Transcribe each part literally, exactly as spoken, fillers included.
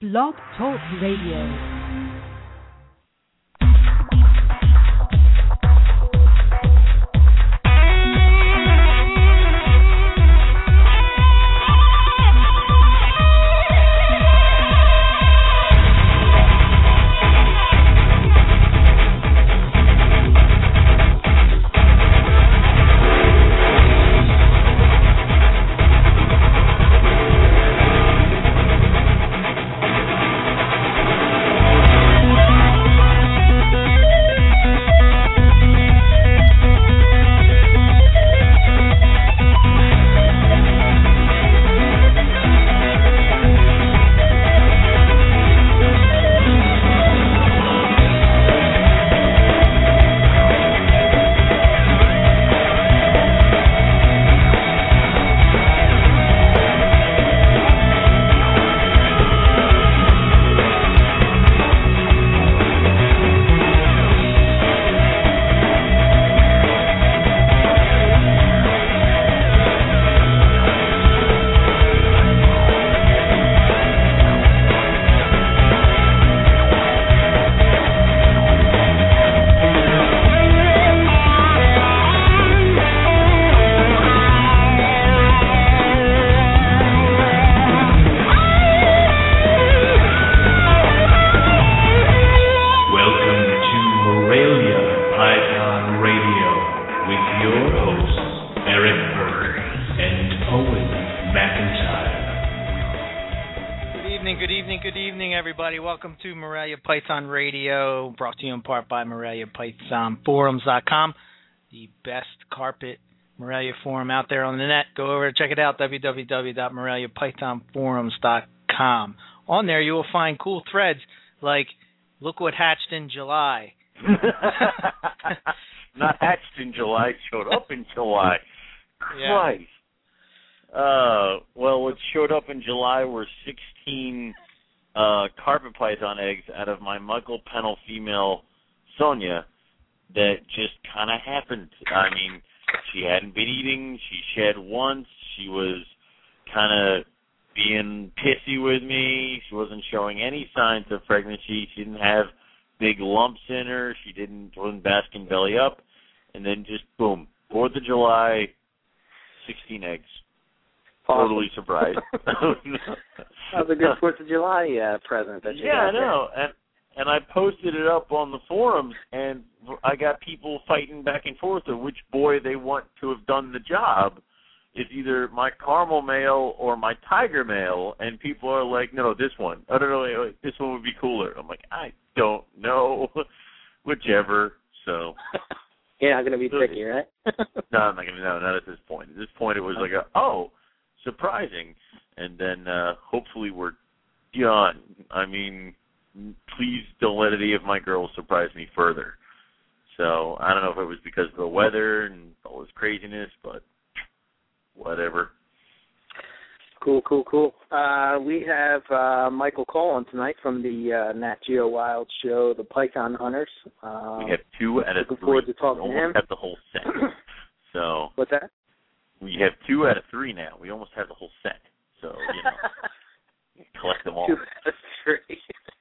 Blog Talk Radio. Welcome to Morelia Python Radio, brought to you in part by Morelia Python Forums dot com, the best carpet Morelia forum out there on the net. Go over and check it out, w w w dot morelia python forums dot com. On there you will find cool threads like, look what hatched in July. Not hatched in July, showed up in July. Christ. Yeah. Uh, well, what showed up in July were sixteen... Uh, carpet python eggs out of my Michael Pennell female, Sonia, that just kind of happened. I mean, she hadn't been eating. She shed once. She was kind of being pissy with me. She wasn't showing any signs of pregnancy. She didn't have big lumps in her. She didn't wasn't basking belly up. And then just, boom, fourth of July, sixteen eggs. Awesome. Totally surprised. That was a good fourth of July uh, present that you yeah, got I know. And, and I posted it up on the forums, and I got people fighting back and forth of which boy they want to have done the job. It's either my caramel male or my tiger male, and people are like, no, no, this one. I don't know, wait, wait, this one would be cooler. I'm like, I don't know. Whichever, so... You're not going to be picky, right? No, I'm not going to. No, not at this point. At this point, it was like, a, oh, surprising, and then uh, hopefully we're done. I mean, please don't let any of my girls surprise me further. So I don't know if it was because of the weather and all this craziness, but whatever. Cool, cool, cool. Uh, we have uh, Michael Cole on tonight from the uh, Nat Geo Wild show, The Python Hunters. Um, we have two out of looking three. Forward to talking we to him. almost have the whole set. So what's that? We have two out of three now. We almost have the whole set. So, you know, collect them all. Two out of three.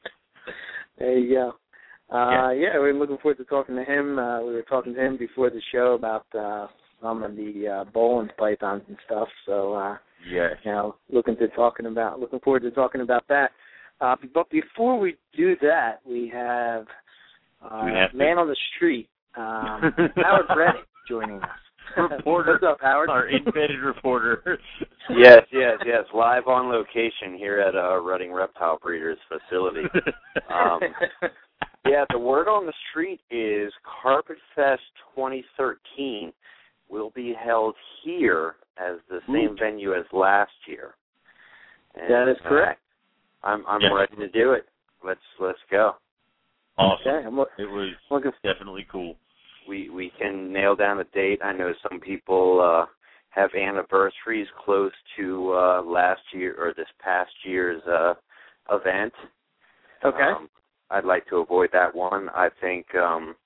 There you go. Uh, yeah. yeah, we're looking forward to talking to him. Uh, we were talking to him before the show about uh, some of the uh, Boland's pythons and stuff. So, uh, yeah, you know, looking to talking about, looking forward to talking about that. Uh, but before we do that, we have, uh, we have man on the street, um, Howard Reddick, joining us. Reporter, what's up, Howard? Our embedded reporter. Yes, yes, yes. Live on location here at uh, Redding Reptile Breeders facility. Um, yeah, the word on the street is Carpet Fest twenty thirteen will be held here as the same Ooh. venue as last year. And, that is correct. Uh, I'm I'm yes. ready to do it. Let's let's go. Awesome. Okay, I'm look, it was looking, definitely cool. We we can nail down a date. I know some people uh, have anniversaries close to uh, last year or this past year's uh, event. Okay. Um, I'd like to avoid that one. I think um,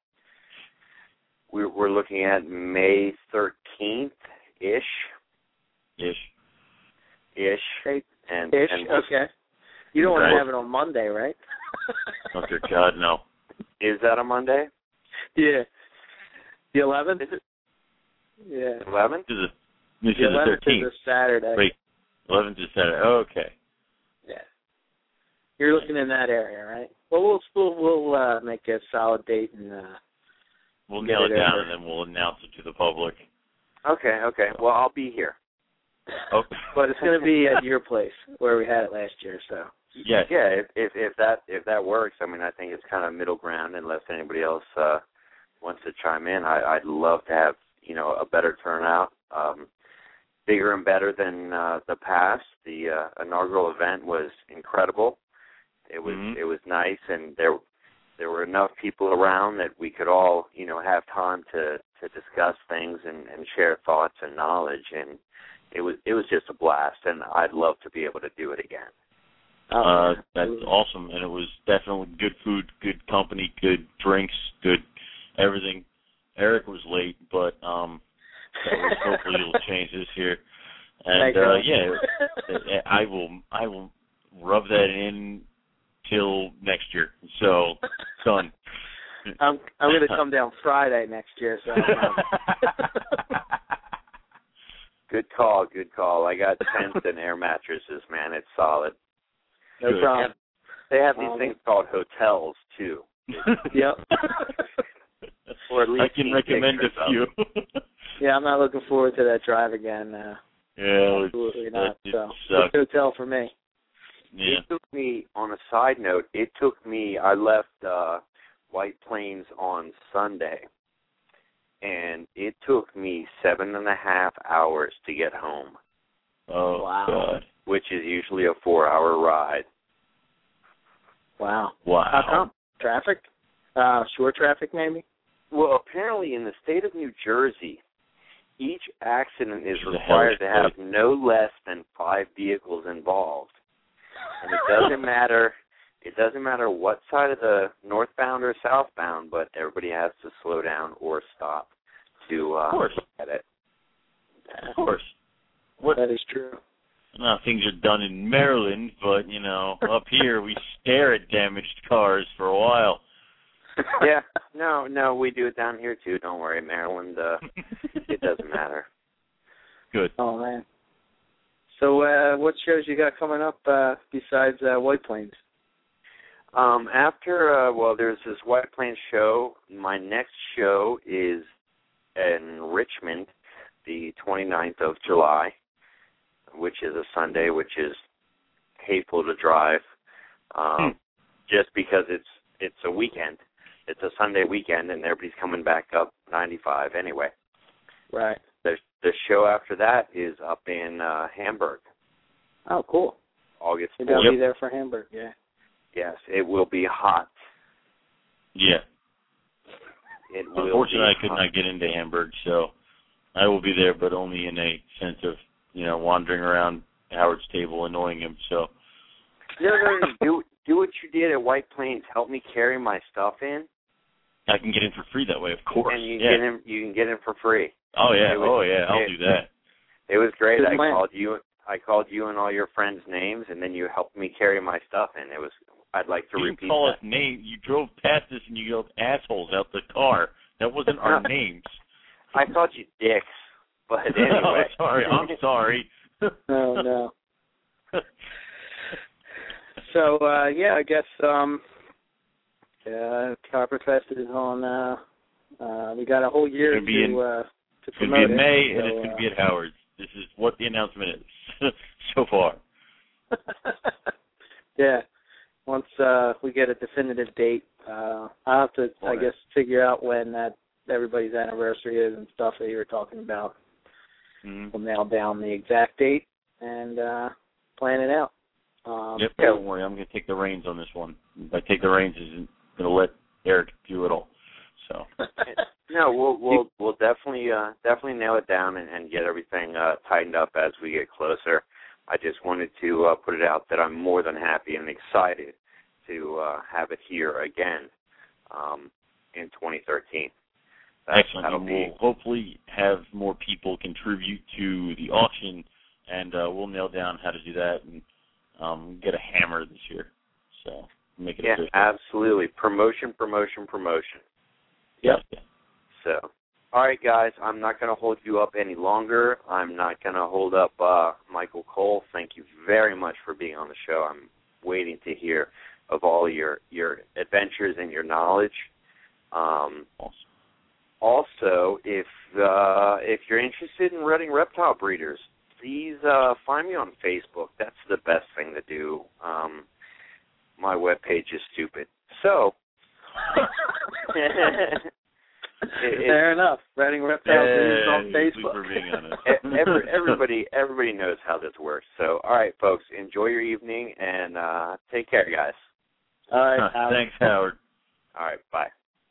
we're, we're looking at May thirteenth-ish. Ish. Ish. And, Ish, and we'll, okay. You don't Right. want to have it on Monday, right? Oh, good God, no. Is that a Monday? Yeah. The eleventh? Is it Yeah. eleventh? This is the, this The is the eleventh thirteenth. is a Saturday. Wait, eleventh is Saturday. Oh, okay. Yeah. You're looking in that area, right? Well, we'll we'll, we'll uh, make a solid date and uh, We'll get nail it it down over. and then we'll announce it to the public. Okay, okay. Well, I'll be here. Oh. But it's going to be at your place where we had it last year, so. Yes. Yeah, if, if if that if that works, I mean, I think it's kind of middle ground. Unless anybody else uh, wants to chime in, I, I'd love to have you know a better turnout, um, bigger and better than uh, the past. The uh, inaugural event was incredible. It was Mhm. it was nice, and there there were enough people around that we could all you know have time to, to discuss things and, and share thoughts and knowledge, and it was it was just a blast, and I'd love to be able to do it again. Uh, that's awesome, and it was definitely good food, good company, good drinks, good everything. Eric was late, but um, that was, hopefully it'll change this year. And Thank uh, you. yeah, I will I will rub that in till next year. So done. I'm I'm going to come down Friday next year, so. Um, Good call, good call. I got tents and air mattresses, man. It's solid. no Good. problem. They have these Um, things called hotels too, Yep. or at least I can seen recommend pictures a of few. them. Yeah, I'm not looking forward to that drive again. Uh, Yeah, absolutely it, not. it So, sucked. good hotel for me. Yeah. It took me, on a side note, it took me, I left uh, White Plains on Sunday, and it took me seven and a half hours to get home, Oh, Wow. God. which is usually a four-hour ride. Wow. Wow. How come? Traffic? Uh, short traffic, maybe? Well, apparently in the state of New Jersey, each accident is Which is a required to hellish have no less than five vehicles involved. And it doesn't matter it doesn't matter what side of the northbound or southbound, but everybody has to slow down or stop to uh Of course. look at it. Of course. What? That is true. No, things are done in Maryland, but, you know, up here we stare at damaged cars for a while. Yeah. No, no, we do it down here too. Don't worry, Maryland, uh it doesn't matter. Good. Oh, man. So, uh, what shows you got coming up uh, besides uh, White Plains? Um, after, uh, well, there's this White Plains show. My next show is in Richmond, the twenty-ninth of July, which is a Sunday, which is hateful to drive, um, Hmm. just because it's it's a weekend. It's a Sunday weekend, and everybody's coming back up ninety-five anyway. Right. The the show after that is up in uh, Hamburg, Oh, cool. August Maybe I'll fourth. be there for Hamburg, yeah. Yes, it will be hot. Yeah. It will Unfortunately, be I could hot. not get into Hamburg, so I will be there, but only in a sense of, you know, wandering around Howard's table, annoying him. So No, no, no. Do do what you did at White Plains. Help me carry my stuff in, I can get in for free that way, of course. and you yeah. get in. You can get in for free. Oh yeah. it was- oh yeah. I'll it- do that. It was great. Good I plan. called you. I called you and all your friends' names, and then you helped me carry my stuff in. It was. I'd like to You repeat didn't call that. us names. You drove past us and you yelled assholes out the car. That wasn't our names. I called you dicks, but anyway. Oh, sorry. I'm sorry. No, no. So, uh, yeah, I guess um, uh, Carpet Fest is on. Uh, uh, we got a whole year It's gonna be to, in- uh, to It's going to be promote in it. May, and so, it's going to uh, be at Howard's. This is what the announcement is so far. Yeah. Once uh, we get a definitive date, uh, I'll have to, I Right. guess, figure out when that everybody's anniversary is and stuff that you were talking about. Mm-hmm. We'll nail down the exact date and uh, plan it out. Um, Yep, don't worry. I'm going to take the reins on this one. If I take the reins, isn't going to let Eric do it all. So No, we'll we'll we'll definitely uh, definitely nail it down and, and get everything uh, tightened up as we get closer. I just wanted to uh, put it out that I'm more than happy and excited to uh, have it here again um, in twenty thirteen. That, excellent. That'll And be we'll hopefully have more people contribute to the auction, and uh, we'll nail down how to do that. And um, get a hammer this year. So make it yeah, official. absolutely. Promotion, promotion, promotion. Yep. So, all right, guys, I'm not going to hold you up any longer. I'm not going to hold up uh, Michael Cole. Thank you very much for being on the show. I'm waiting to hear of all your, your adventures and your knowledge. Um, also, if uh, if you're interested in running reptile breeders, please uh, find me on Facebook. That's the best thing to do. Um, my webpage is stupid. So, it, fair enough. Running reptile breeders yeah, on Facebook. For being honest. every, everybody, everybody knows how this works. So, all right, folks, enjoy your evening and uh, take care, guys. All right, Howard. Thanks, Howard. All right, bye.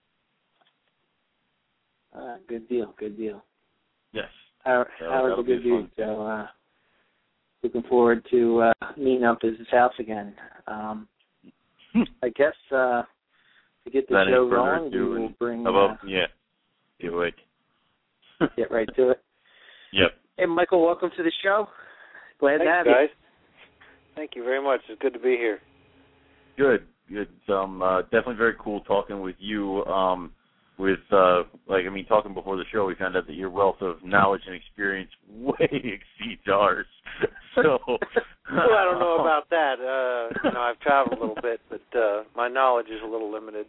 Uh, good deal, good deal. Yes. Howard, So Howard's a good dude, so uh, looking forward to uh, meeting up at his house again. Um, I guess uh, to get the That show ain't further rolling, we ado will and- bring About, uh, yeah. Do it. get right to it. Yep. Hey, Michael, welcome to the show. Glad Thanks, to have guys. you. Thank you very much. It's good to be here. Good. Good. Um, uh, definitely very cool talking with you. Um, with uh, like I mean, talking before the show, we found out that your wealth of knowledge and experience way exceeds ours. So, well, I don't know about that. Uh, you know, I've traveled a little bit, but uh, my knowledge is a little limited.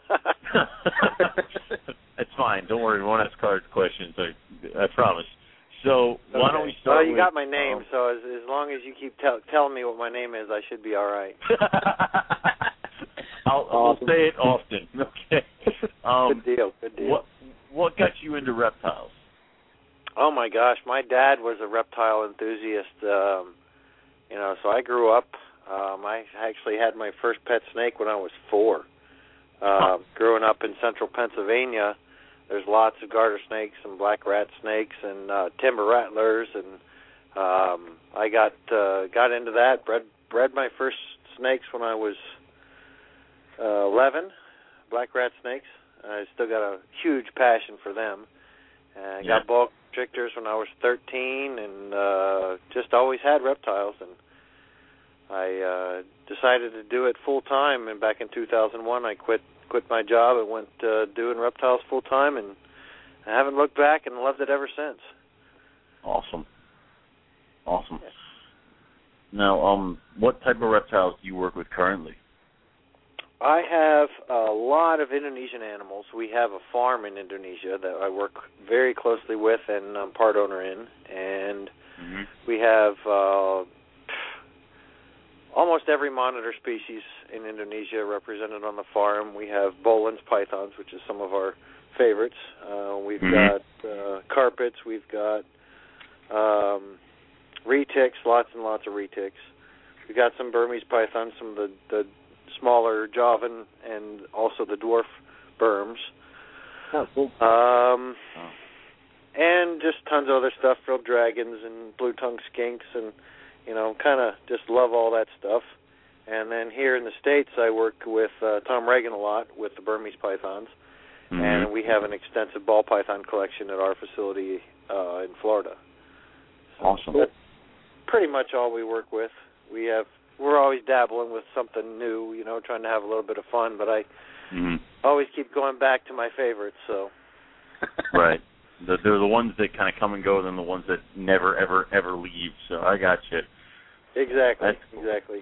That's fine. Don't worry. We won't ask hard questions. I, I promise. So Okay. why don't we start? Well, you with, got my name, um, so as, as long as you keep tell, telling me what my name is, I should be all right. I'll, Awesome. I'll say it often. Okay. Um, Good deal. Good deal. What What got you into reptiles? Oh my gosh, my dad was a reptile enthusiast. Um, you know, so I grew up. Um, I actually had my first pet snake when I was four. Uh, growing up in central Pennsylvania, there's lots of garter snakes and black rat snakes and uh, timber rattlers, and um, I got uh, got into that. Bred bred my first snakes when I was uh, eleven, black rat snakes. I still got a huge passion for them. Uh, I Yeah. got bulk constrictors when I was thirteen, and uh, just always had reptiles. And I uh, decided to do it full time. And back in two thousand one, I quit quit my job and went uh, doing reptiles full time. And I haven't looked back and loved it ever since. Awesome. Awesome. Now, um, what type of reptiles do you work with currently? I have a lot of Indonesian animals. We have a farm in Indonesia that I work very closely with and I'm part owner in. And Mm-hmm. we have uh, almost every monitor species in Indonesia represented on the farm. We have Boelen's pythons, which is some of our favorites. Uh, we've Mhm. got uh, carpets. We've got um, retics, lots and lots of retics. We've got some Burmese pythons, some of the, the smaller Javan, and also the dwarf Burms. Oh, cool. Um, Oh. and just tons of other stuff, real dragons and blue-tongued skinks, and, you know, kind of just love all that stuff. And then here in the States, I work with uh, Tom Reagan a lot with the Burmese pythons, Mm-hmm. and we have an extensive ball python collection at our facility uh, in Florida. So Awesome. That's pretty much all we work with. We have we're always dabbling with something new, you know, trying to have a little bit of fun, but I Mm-hmm. always keep going back to my favorites, so. Right. The, they're the ones that kind of come and go, then the ones that never, ever, ever leave. So I got you. Exactly, That's cool. exactly.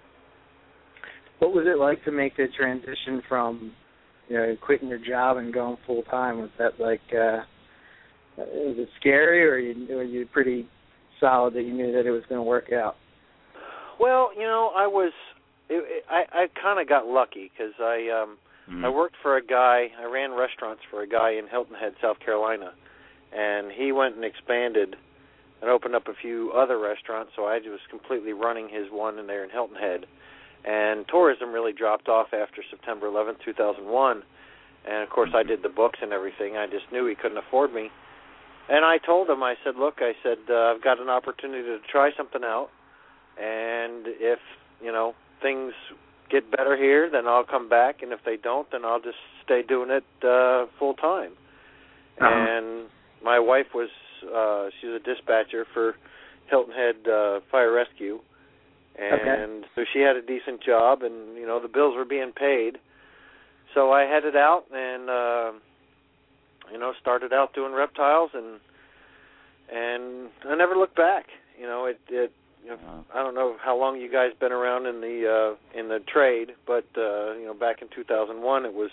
What was it like to make the transition from, you know, quitting your job and going full time? Was that like, uh, was it scary, or you, were you pretty solid that you knew that it was going to work out? Well, you know, I was, it, it, I, I kind of got lucky because I, um, Mm-hmm. I worked for a guy, I ran restaurants for a guy in Hilton Head, South Carolina, and he went and expanded and opened up a few other restaurants, so I was completely running his one in there in Hilton Head. And tourism really dropped off after September eleventh, two thousand one, and of course I did the books and everything. I just knew he couldn't afford me. And I told him, I said, look, I said, uh, I've got an opportunity to try something out, and if, you know, things get better here, then I'll come back, and if they don't, then I'll just stay doing it uh, full time. Uh-huh. And my wife was, uh, she was a dispatcher for Hilton Head uh, Fire Rescue, and okay. so she had a decent job, and you know the bills were being paid. So I headed out and uh, you know started out doing reptiles, and and I never looked back. You know it. it you know, I don't know how long you guys been around in the uh, in the trade, but uh, you know back in two thousand one it was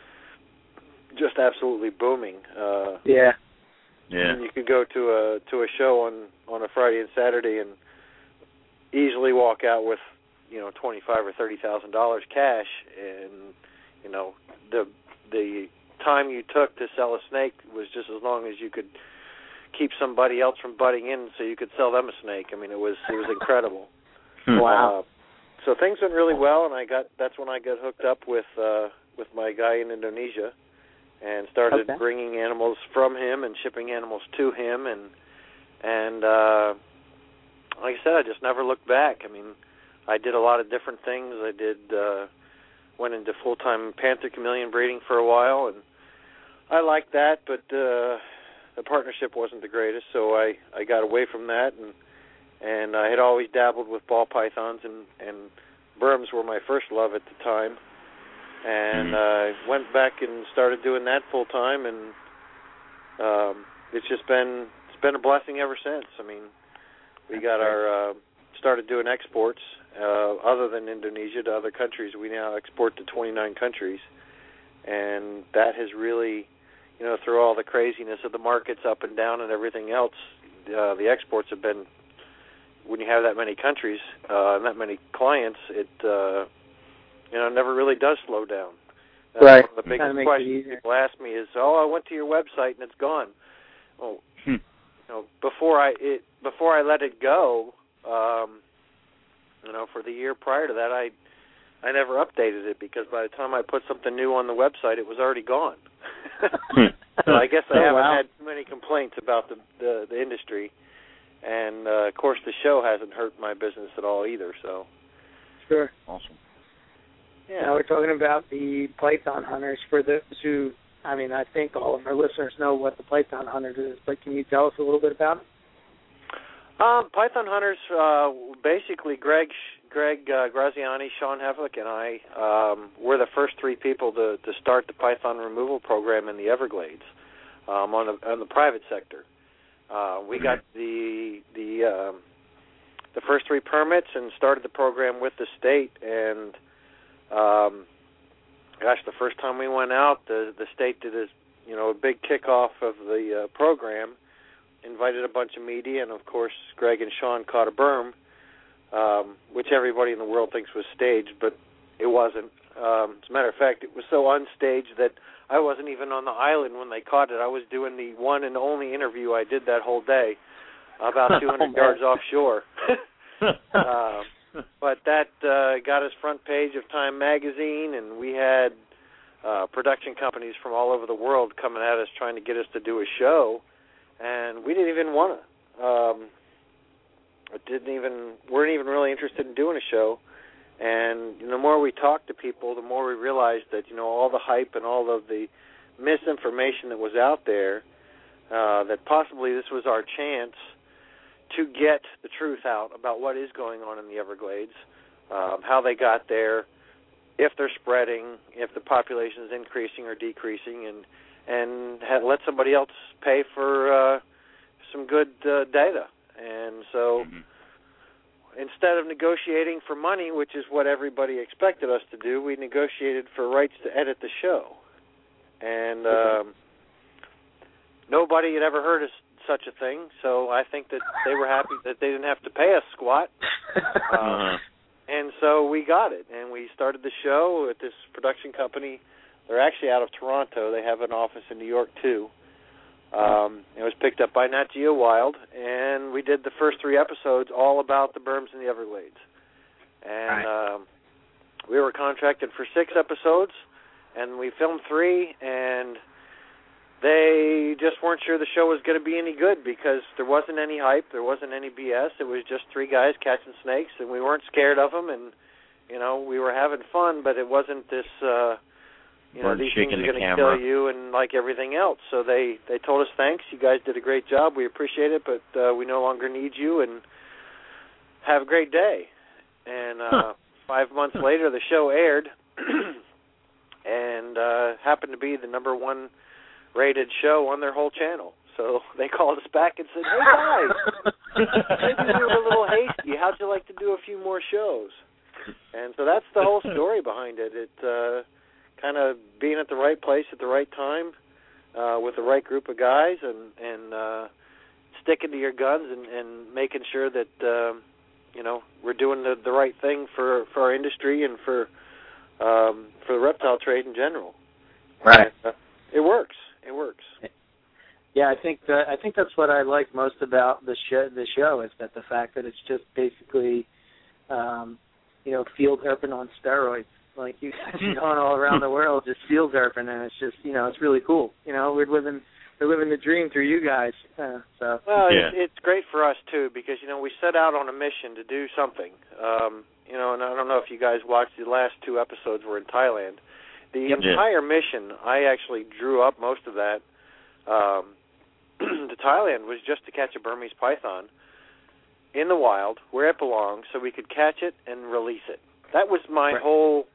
just absolutely booming. Uh, yeah. Yeah. You could go to a to a show on, on a Friday and Saturday and easily walk out with, you know, twenty five or thirty thousand dollars cash, and you know the the time you took to sell a snake was just as long as you could keep somebody else from butting in, so you could sell them a snake. I mean, it was it was incredible. Wow. Uh, so things went really well, and I got that's when I got hooked up with uh, with my guy in Indonesia. And started okay. bringing animals from him and shipping animals to him, and and uh, like I said, I just never looked back. I mean, I did a lot of different things. I did uh, went into full-time panther chameleon breeding for a while, and I liked that, but uh, the partnership wasn't the greatest, so I, I got away from that, and and I had always dabbled with ball pythons, and and Burms were my first love at the time. And I uh, went back and started doing that full time, and um, it's just been it's been a blessing ever since. I mean, we got our uh, started doing exports uh, other than Indonesia to other countries. We now export to twenty-nine countries, and that has really, you know, through all the craziness of the markets up and down and everything else, uh, the exports have been. When you have that many countries uh, and that many clients, it uh, you know, it never really does slow down. Uh, right. One of the biggest questions people ask me is, "Oh, I went to your website and it's gone." Well, hmm. you know, before I it before I let it go, um, you know, for the year prior to that, I I never updated it because by the time I put something new on the website, it was already gone. So I guess I oh, haven't wow. had too many complaints about the the, the industry, and uh, of course, the show hasn't hurt my business at all either. So, sure, awesome. Yeah, now we're talking about the Python Hunters. For those who, I mean, I think all of our listeners know what the Python Hunters is, but can you tell us a little bit about it? Um, Python Hunters, uh, basically Greg Greg uh, Graziani, Sean Havlick, and I um, were the first three people to, to start the Python removal program in the Everglades um, on, the, on the private sector. Uh, we got the the um, the first three permits and started the program with the state, and Um, gosh, the first time we went out, the the state did a you know a big kickoff of the uh, program, invited a bunch of media, and of course Greg and Sean caught a berm, um, which everybody in the world thinks was staged, but it wasn't. Um, as a matter of fact, it was so unstaged that I wasn't even on the island when they caught it. I was doing the one and only interview I did that whole day, about two hundred yards offshore. um, But that uh, got us front page of Time magazine, and we had uh, production companies from all over the world coming at us trying to get us to do a show, and we didn't even want to. Um, didn't even weren't even really interested in doing a show. And you know, the more we talked to people, the more we realized that you know all the hype and all of the misinformation that was out there, uh, that possibly this was our chance to get the truth out about what is going on in the Everglades, um, how they got there, if they're spreading, if the population is increasing or decreasing, and and ha- let somebody else pay for uh, some good uh, data. And so mm-hmm. instead of negotiating for money, which is what everybody expected us to do, we negotiated for rights to edit the show. And um, nobody had ever heard of such a thing, so I think that they were happy that they didn't have to pay us squat. Um, and so we got it, and we started the show with this production company. They're actually out of Toronto. They have an office in New York, too. Um, it was picked up by Nat Geo Wild, and we did the first three episodes all about the berms in the Everglades. And right. um, we were contracted for six episodes, and we filmed three, and they just weren't sure the show was going to be any good because there wasn't any hype, there wasn't any B S. It was just three guys catching snakes, and we weren't scared of them, and you know we were having fun, but it wasn't this. Uh, you know, these things are going to kill you, and like everything else. So they they told us thanks, you guys did a great job, we appreciate it, but uh, we no longer need you, and have a great day. and uh, five months later, the show aired, and uh, happened to be the number one rated show on their whole channel. So they called us back and said, "Hey guys, maybe we were a little hasty. How'd you like to do a few more shows?" And so that's the whole story behind it. It uh, kind of being at the right place at the right time uh, with the right group of guys, and and uh, sticking to your guns and, and making sure that uh, you know we're doing the, the right thing for, for our industry and for um, for the reptile trade in general. Right. And, uh, it works. It works. Yeah, I think that, I think that's what I like most about the show. The show is that the fact that it's just basically, um, you know, field herping on steroids. Like you guys are going all around the world just field herping, and it's just, you know, it's really cool. You know, we're living we're living the dream through you guys. Uh, so well, yeah. it's, it's great for us too because you know we set out on a mission to do something. Um, you know, and I don't know if you guys watched the last two episodes. Were in Thailand. The Yep. entire mission, I actually drew up most of that. Um, to Thailand was just to catch a Burmese python in the wild where it belongs so we could catch it and release it. That was my right. whole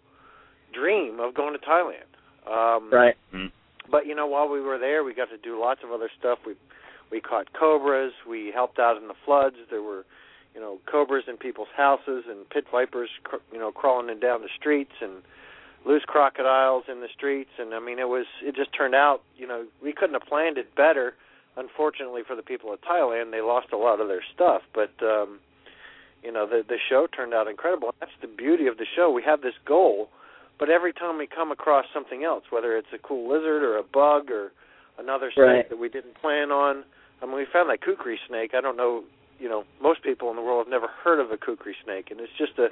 dream of going to Thailand. Um, right. Mm. But, you know, while we were there, we got to do lots of other stuff. We we caught cobras. We helped out in the floods. There were, you know, cobras in people's houses and pit vipers, you know, crawling in down the streets and loose crocodiles in the streets. And, I mean, it was it just turned out, you know, we couldn't have planned it better. Unfortunately for the people of Thailand, they lost a lot of their stuff. But, um, you know, the, the show turned out incredible. That's the beauty of the show. We have this goal, but every time we come across something else, whether it's a cool lizard or a bug or another snake right. that we didn't plan on. I mean, we found that kukri snake. I don't know, you know, most people in the world have never heard of a kukri snake. And it's just a,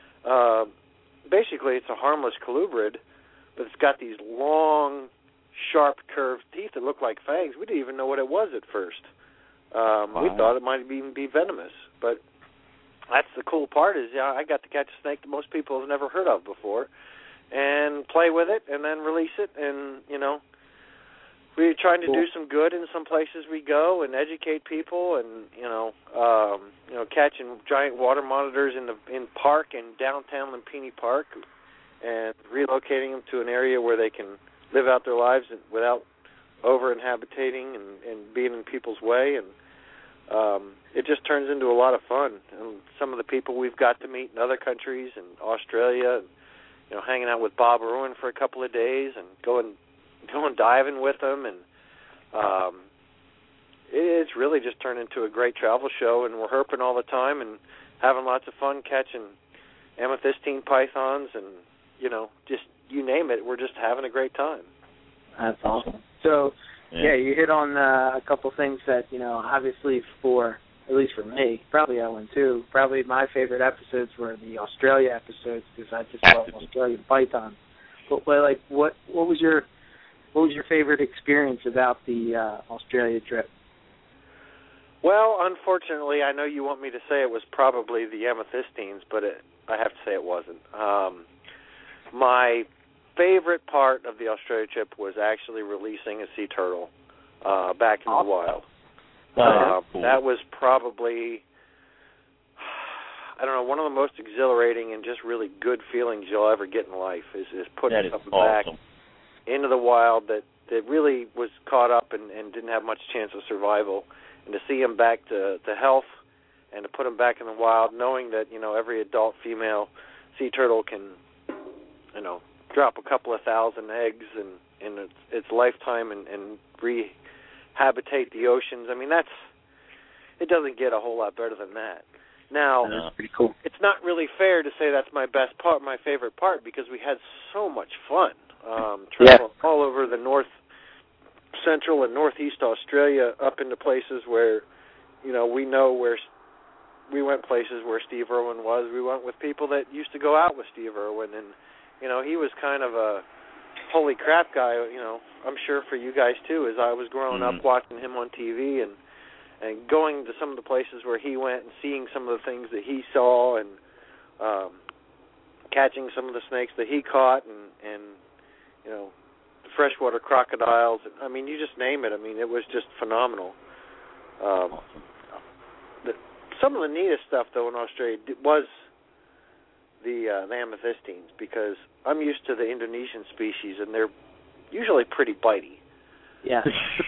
uh, basically it's a harmless colubrid, but it's got these long, sharp, curved teeth that look like fangs. We didn't even know what it was at first. Um, wow. We thought it might even be venomous. But that's the cool part is, yeah, I got to catch a snake that most people have never heard of before and play with it and then release it. And, you know, we're trying to cool. do some good in some places we go and educate people and, you know, um, you know, catching giant water monitors in the in park in downtown Lumpini Park and relocating them to an area where they can live out their lives without over-inhabitating and, and being in people's way. And um, it just turns into a lot of fun. And some of the people we've got to meet in other countries and Australia, and, you know, hanging out with Bob Irwin for a couple of days and going going diving with them. And um, it, it's really just turned into a great travel show, and we're herping all the time and having lots of fun catching amethystine pythons and, you know, just you name it, we're just having a great time. That's awesome. So, yeah, yeah you hit on uh, a couple things that, you know, obviously for, at least for me, probably Ellen too, probably my favorite episodes were the Australia episodes because I just love Australian pythons. But, well, like, what what was your what was your favorite experience about the uh, Australia trip? Well, unfortunately, I know you want me to say it was probably the amethystines, but it, I have to say it wasn't. Um, my favorite part of the Australia trip was actually releasing a sea turtle uh, back in the wild. Uh, cool. That was probably, I don't know, one of the most exhilarating and just really good feelings you'll ever get in life is, is putting that is something awesome. back into the wild that, that really was caught up and, and didn't have much chance of survival, and to see him back to, to health and to put him back in the wild, knowing that, you know, every adult female sea turtle can, you know, drop a couple of thousand eggs in, in its, its lifetime and, and rehabitate the oceans. I mean, that's, it doesn't get a whole lot better than that. Now, That's pretty cool. It's not really fair to say that's my best part, my favorite part, because we had so much fun. Um, traveling yeah. all over the north, central and northeast Australia, up into places where, you know, we know where, we went places where Steve Irwin was. We went with people that used to go out with Steve Irwin, and you know, he was kind of a holy crap guy, you know, I'm sure for you guys too, as I was growing mm-hmm. up watching him on T V and and going to some of the places where he went and seeing some of the things that he saw and um, catching some of the snakes that he caught and, and, you know, the freshwater crocodiles. I mean, you just name it. I mean, it was just phenomenal. Um, the, some of the neatest stuff, though, in Australia was the uh, the amethystines because I'm used to the Indonesian species, and they're usually pretty bitey. Yeah.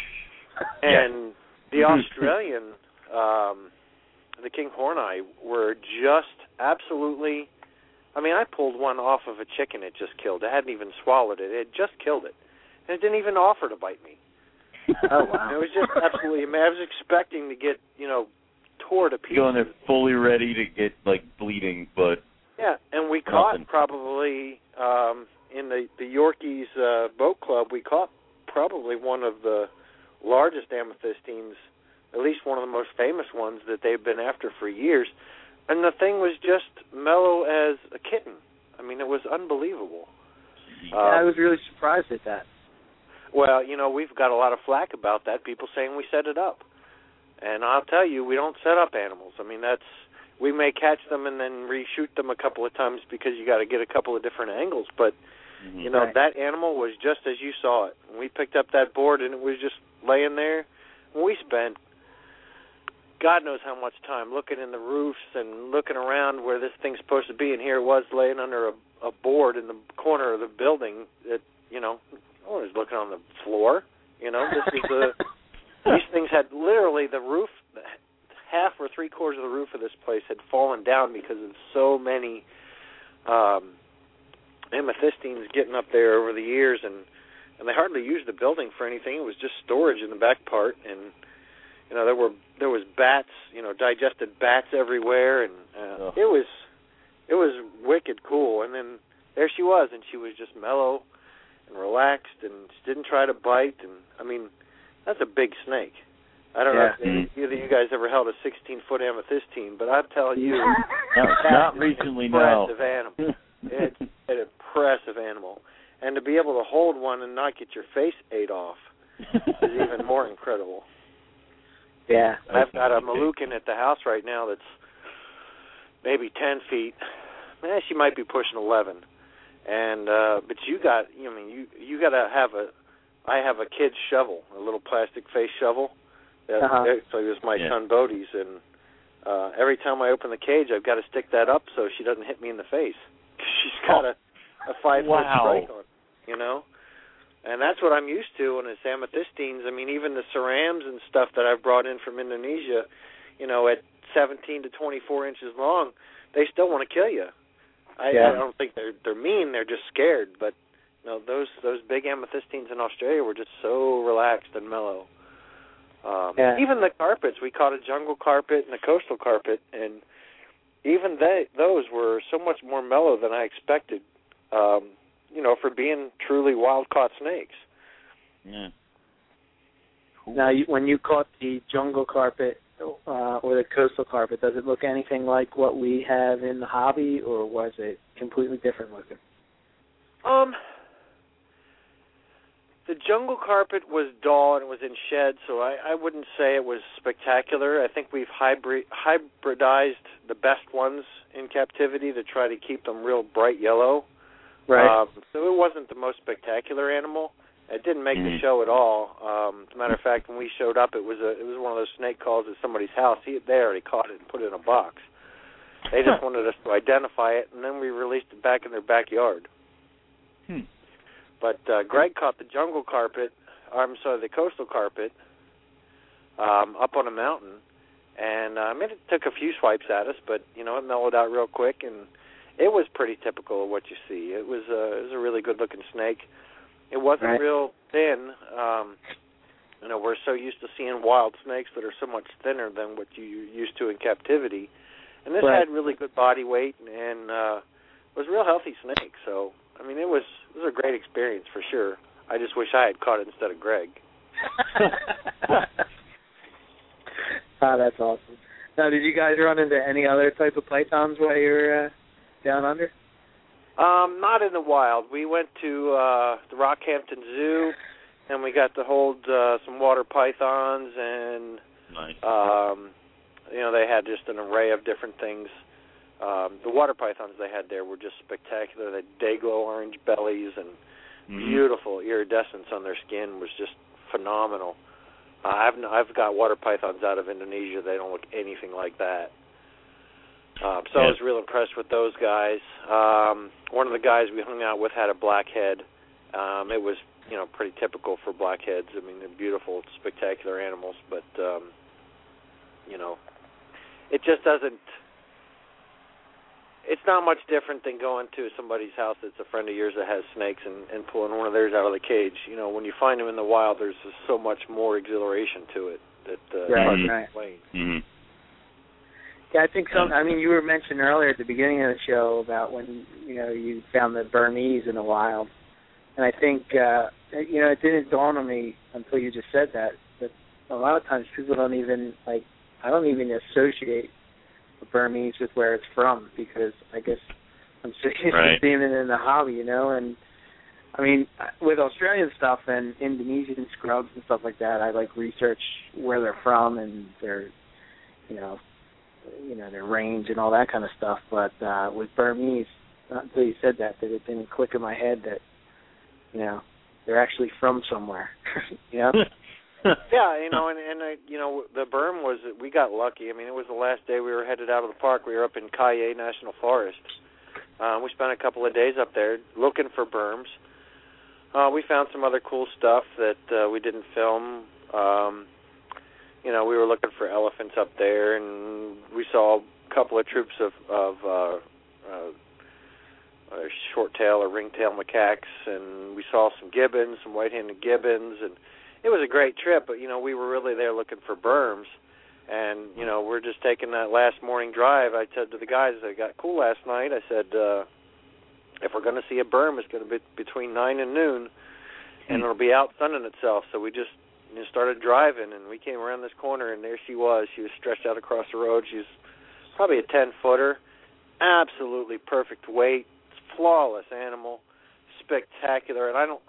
And the Australian, um, the King Horneye, were just absolutely. I mean, I pulled one off of a chicken it just killed. It hadn't even swallowed it. It just killed it. And it didn't even offer to bite me. Oh, wow. It was just absolutely amazing. I was expecting to get, you know, tore to pieces. Going there fully ready to get, like, bleeding, but... Yeah, and we nothing. caught probably, um, in the, the Yorkies uh, boat club, we caught probably one of the largest amethystines, at least one of the most famous ones that they've been after for years. And the thing was just mellow as a kitten. I mean, it was unbelievable. Yeah, um, I was really surprised at that. Well, you know, we've got a lot of flack about that, people saying we set it up. And I'll tell you, we don't set up animals. I mean, that's we may catch them and then reshoot them a couple of times because you got to get a couple of different angles. But, mm-hmm. you know, right. that animal was just as you saw it. We picked up that board, and it was just laying there. We spent God knows how much time looking in the roofs and looking around where this thing's supposed to be, and here it was laying under a, a board in the corner of the building. That you know, no one was looking on the floor. You know, this is a these things had literally the roof, half or three quarters of the roof of this place had fallen down because of so many um, amethystines getting up there over the years, and and they hardly used the building for anything. It was just storage in the back part, and you know, there were there was bats, you know, digested bats everywhere, and uh, oh. it was it was wicked cool. And then there she was, and she was just mellow and relaxed, and she didn't try to bite. And I mean, that's a big snake. I don't yeah. know if either of you guys ever held a sixteen foot amethystine, but I'm telling you, no, not recently. No, impressive animal. It's an impressive animal, and to be able to hold one and not get your face ate off is even more incredible. Yeah, I've got a Moluccan at the house right now that's maybe ten feet. Eh, she might be pushing eleven. And uh, but you got, you I mean, you you got to have a. I have a kid's shovel, a little plastic face shovel. That, uh-huh. So it was my yeah. son Bodie's, and uh, every time I open the cage, I've got to stick that up so she doesn't hit me in the face. She's got a, a five foot wow. strike on, you know. And that's what I'm used to when it's amethystines. I mean, even the cerams and stuff that I've brought in from Indonesia, you know, at seventeen to twenty-four inches long, they still want to kill you. I, yeah. I don't think they're they're mean. They're just scared. But you know, those those big amethystines in Australia were just so relaxed and mellow. Um, yeah. Even the carpets, we caught a jungle carpet and a coastal carpet, and even they those were so much more mellow than I expected. Um, you know, for being truly wild-caught snakes. Yeah. Cool. Now, you, when you caught the jungle carpet uh, or the coastal carpet, does it look anything like what we have in the hobby, or was it completely different looking? Um, the jungle carpet was dull and it was in shed, so I, I wouldn't say it was spectacular. I think we've hybrid, hybridized the best ones in captivity to try to keep them real bright yellow. Right. Um, so it wasn't the most spectacular animal. It didn't make mm-hmm. the show at all. Um, as a matter of fact, when we showed up, it was a it was one of those snake calls at somebody's house. He, they already caught it and put it in a box. They just wanted us to identify it, and then we released it back in their backyard. Hmm. But uh, Greg caught the jungle carpet, I'm sorry, the coastal carpet, um, up on a mountain, and uh, I mean, it took a few swipes at us, but you know, it mellowed out real quick, and it was pretty typical of what you see. It was a, it was a really good-looking snake. It wasn't right. real thin. Um, you know, we're so used to seeing wild snakes that are so much thinner than what you used to in captivity. And this right. had really good body weight and uh, was a real healthy snake. So, I mean, it was it was a great experience for sure. I just wish I had caught it instead of Greg. Oh, that's awesome. Now, did you guys run into any other type of pythons while you were uh, down under? Um, not in the wild. We went to uh, the Rockhampton Zoo, and we got to hold uh, some water pythons, and nice. um, you know, they had just an array of different things. Um, the water pythons they had there were just spectacular. They had day-glow orange bellies and mm-hmm. beautiful iridescence on their skin was just phenomenal. Uh, I've I've got water pythons out of Indonesia. They don't look anything like that. Uh, so yeah. I was real impressed with those guys. Um, one of the guys we hung out with had a blackhead. Um, it was, you know, pretty typical for blackheads. I mean, they're beautiful, spectacular animals, but, um, you know, it just doesn't, it's not much different than going to somebody's house that's a friend of yours that has snakes and, and pulling one of theirs out of the cage. You know, when you find them in the wild, there's just so much more exhilaration to it that uh, right, hard to right. explain. Mm-hmm. Yeah, I think some. I mean, you were mentioning earlier at the beginning of the show about when you know you found the Burmese in the wild, and I think uh, you know it didn't dawn on me until you just said that. But a lot of times people don't even like. I don't even associate the Burmese with where it's from because I guess I'm so used right. to seeing it in the hobby, you know. And I mean, with Australian stuff and Indonesian scrubs and stuff like that, I like research where they're from and their, you know. you know, their range and all that kind of stuff. But uh, with Burmese, not until you said that, that it didn't click in my head that, you know, they're actually from somewhere. you know? Yeah, you know, and, and uh, you know, the berm was, we got lucky. I mean, it was the last day we were headed out of the park. We were up in Kaye National Forest. Uh, we spent a couple of days up there looking for berms. Uh, we found some other cool stuff that uh, we didn't film. Um You know, we were looking for elephants up there, and we saw a couple of troops of, of uh, uh, uh, short-tail or ring-tail macaques, and we saw some gibbons, some white-handed gibbons, and it was a great trip. But, you know, we were really there looking for berms, and, you know, we're just taking that last morning drive. I said to the guys, I got cool last night. I said, uh, if we're going to see a berm, it's going to be between nine and noon, and it'll be out sunning itself. So we just you know, started driving, and we came around this corner, and there she was. She was stretched out across the road. She was probably a ten-footer, absolutely perfect weight, flawless animal, spectacular. And I don't,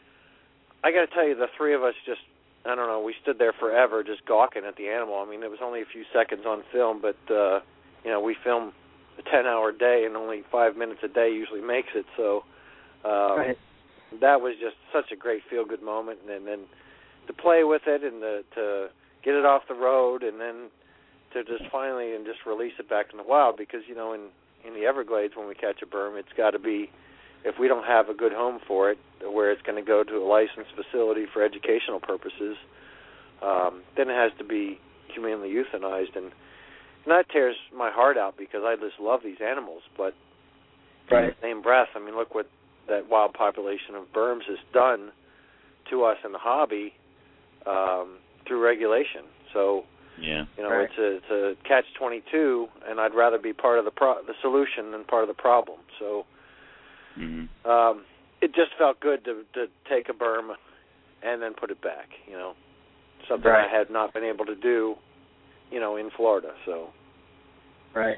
I got to tell you, the three of us just, I don't know, we stood there forever just gawking at the animal. I mean, it was only a few seconds on film, but, uh, you know, we film a ten-hour day, and only five minutes a day usually makes it. So um, right. that was just such a great feel-good moment. And then to play with it and to, to get it off the road and then to just finally and just release it back in the wild because, you know, in, in the Everglades when we catch a berm, it's got to be, if we don't have a good home for it, where it's going to go to a licensed facility for educational purposes, um, then it has to be humanely euthanized. And, and that tears my heart out because I just love these animals. But right. in the same breath, I mean, look what that wild population of berms has done to us in the hobby um, through regulation. So, yeah. you know, right. it's a, it's a catch twenty-two, and I'd rather be part of the pro- the solution than part of the problem. So mm-hmm. um, it just felt good to, to take a berm and then put it back, you know, something right. I had not been able to do, you know, in Florida. So right.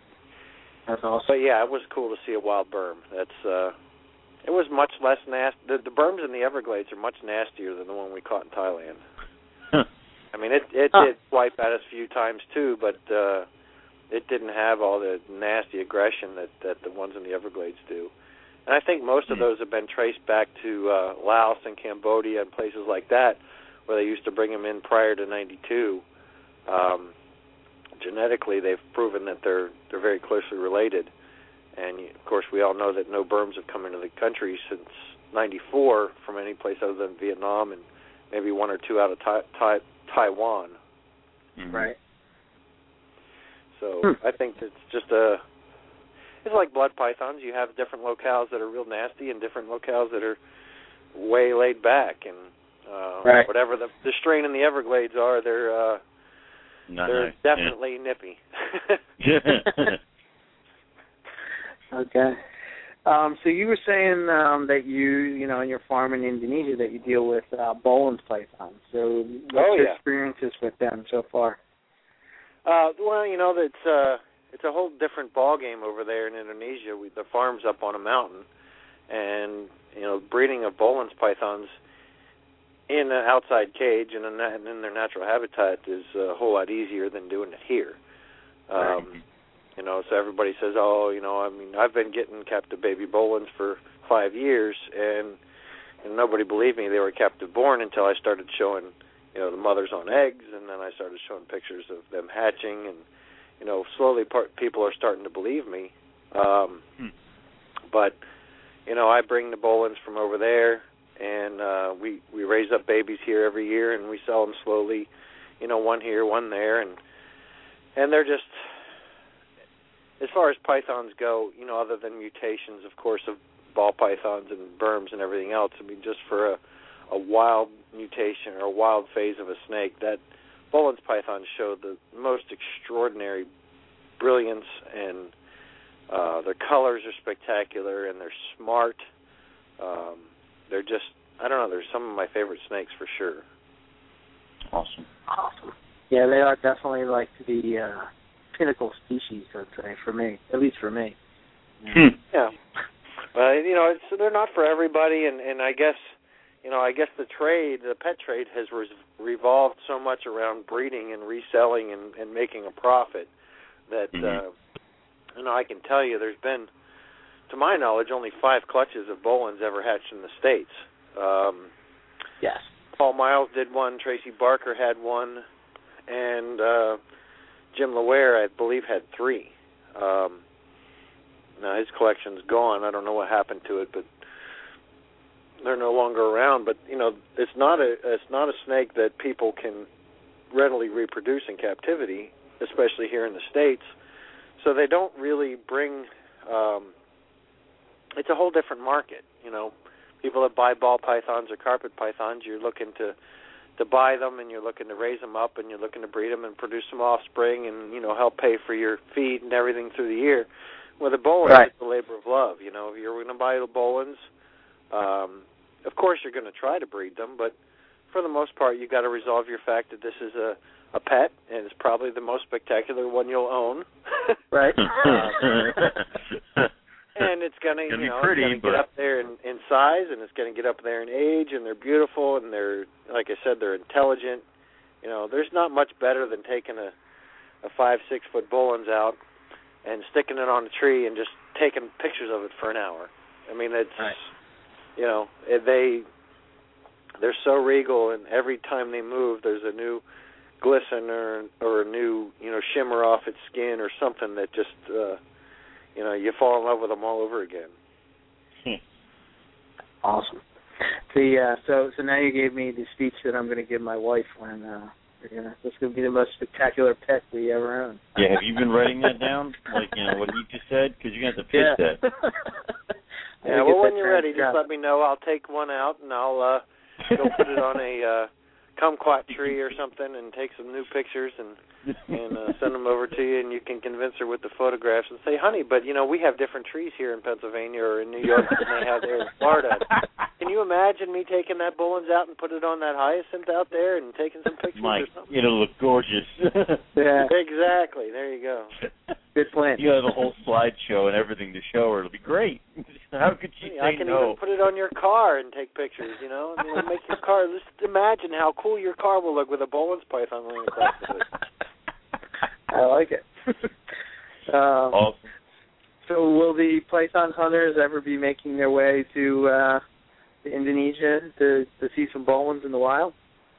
That's awesome. But, yeah, it was cool to see a wild berm. That's uh, it was much less nasty. The, the berms in the Everglades are much nastier than the one we caught in Thailand. I mean, it it huh. did swipe at us a few times too, but uh, it didn't have all the nasty aggression that, that the ones in the Everglades do. And I think most of those have been traced back to uh, Laos and Cambodia and places like that, where they used to bring them in prior to ninety-two. Um, genetically, they've proven that they're they're very closely related. And of course, we all know that no berms have come into the country since ninety-four from any place other than Vietnam, and maybe one or two out of Thai, Thai, Taiwan. Mm-hmm. Right. So hmm. I think it's just a, it's like blood pythons. You have different locales that are real nasty and different locales that are way laid back. And uh, right. whatever the, the strain in the Everglades are, they're uh, Not they're nice. definitely yeah. nippy. Okay. Um, so you were saying um, that you, you know, in your farm in Indonesia that you deal with uh, Boelen's pythons. So what's oh, your yeah. experiences with them so far? Uh, well, you know, it's uh, it's a whole different ball game over there in Indonesia. We, the farm's up on a mountain, and you know, breeding of Boelen's pythons in an outside cage and in, in their natural habitat is a whole lot easier than doing it here. Um, right. You know, so everybody says, oh, you know, I mean, I've been getting captive baby Boelens for five years, and, and nobody believed me they were captive born until I started showing, you know, the mothers on eggs, and then I started showing pictures of them hatching, and, you know, slowly part, people are starting to believe me. Um, hmm. But, you know, I bring the Bolins from over there, and uh, we, we raise up babies here every year, and we sell them slowly, you know, one here, one there, and and they're just, as far as pythons go, you know, other than mutations, of course, of ball pythons and berms and everything else, I mean, just for a, a wild mutation or a wild phase of a snake, that Bolin's pythons show the most extraordinary brilliance, and uh, their colors are spectacular, and they're smart. Um, they're just, I don't know, they're some of my favorite snakes for sure. Awesome. Awesome. Yeah, they are definitely like the uh, pinnacle species, I'd say, for me, at least for me. Hmm. Yeah. But, you know, it's, they're not for everybody, and, and I guess, you know, I guess the trade, the pet trade has re- revolved so much around breeding and reselling and, and making a profit that, mm-hmm. uh, you know, I can tell you there's been, to my knowledge, only five clutches of Bolins ever hatched in the States. Um, yes. Paul Miles did one, Tracy Barker had one, and uh, Jim Laware, I believe, had three. Um, now, his collection's gone. I don't know what happened to it, but they're no longer around. But, you know, it's not a it's not a snake that people can readily reproduce in captivity, especially here in the States. So they don't really bring um, – it's a whole different market, you know. People that buy ball pythons or carpet pythons, you're looking to, to buy them, and you're looking to raise them up, and you're looking to breed them and produce some offspring and, you know, help pay for your feed and everything through the year. With a Bolin, right. It's a labor of love. You know, if you're going to buy the Bolins, um, of course you're going to try to breed them, but for the most part, you've got to resolve your fact that this is a, a pet, and it's probably the most spectacular one you'll own. Right. um, and it's going to, you know, pretty, it's going to get up there in, in size, and it's going to get up there in age, and they're beautiful, and they're, like I said, they're intelligent. You know, there's not much better than taking a, a five, six foot Bolin's out and sticking it on a tree and just taking pictures of it for an hour. I mean, it's, right. you know, they, they're so regal, and every time they move, there's a new glisten or, or a new, you know, shimmer off its skin or something that just, uh, you know, you fall in love with them all over again. Awesome. The, uh, so, so now you gave me the speech that I'm going to give my wife when, uh, You know, this is going to be the most spectacular pet we ever own. Yeah, have you been writing that down? Like, you know, what you just said? Because you're going to have to pitch yeah. that. Yeah, well, when you're ready, just let me know. I'll take one out, and I'll uh, go put it on a uh, kumquat tree or something and take some new pictures and and uh, send them over to you, and you can convince her with the photographs and say, honey, but, you know, we have different trees here in Pennsylvania or in New York than they have there in Florida. Can you imagine me taking that Bolin's out and put it on that hyacinth out there and taking some pictures Mike, or something? it'll look gorgeous. Yeah. Exactly. There you go. Good plan. You have a whole slideshow and everything to show her. It'll be great. How could she hey, say I can no? even put it on your car and take pictures, you know? I mean, it'll make your car, just imagine how cool your car will look with a Bolin's python laying across the hood. I like it. um, awesome. So will the python hunters ever be making their way to, uh, to Indonesia to, to see some Bolins in the wild?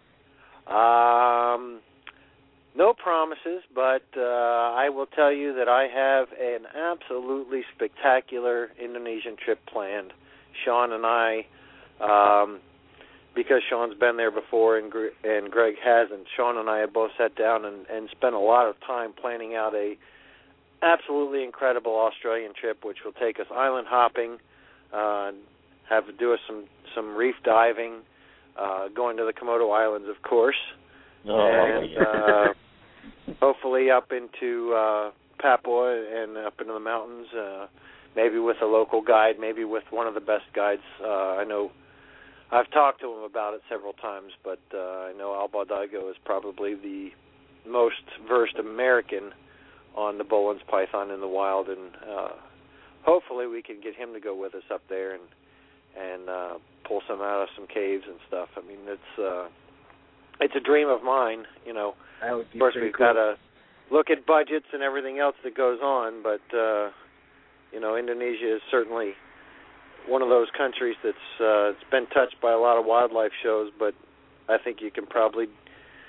Um, no promises, but uh, I will tell you that I have an absolutely spectacular Indonesian trip planned. Sean and I, um, because Sean's been there before and, Gre- and Greg hasn't, Sean and I have both sat down and, and spent a lot of time planning out a absolutely incredible Australian trip, which will take us island hopping, uh, have to do us some, some reef diving, uh, going to the Komodo Islands, of course, oh, and yeah. uh, hopefully up into uh, Papua and up into the mountains, uh, maybe with a local guide, maybe with one of the best guides. Uh, I know I've talked to him about it several times, but uh, I know Alba Daigo is probably the most versed American on the Bolin's python in the wild, and uh, hopefully we can get him to go with us up there and and uh, pull some out of some caves and stuff. I mean, it's uh, it's a dream of mine, you know. That would be of course, we've cool. got to look at budgets and everything else that goes on, but uh, you know, Indonesia is certainly one of those countries that's uh, it's been touched by a lot of wildlife shows, but I think you can probably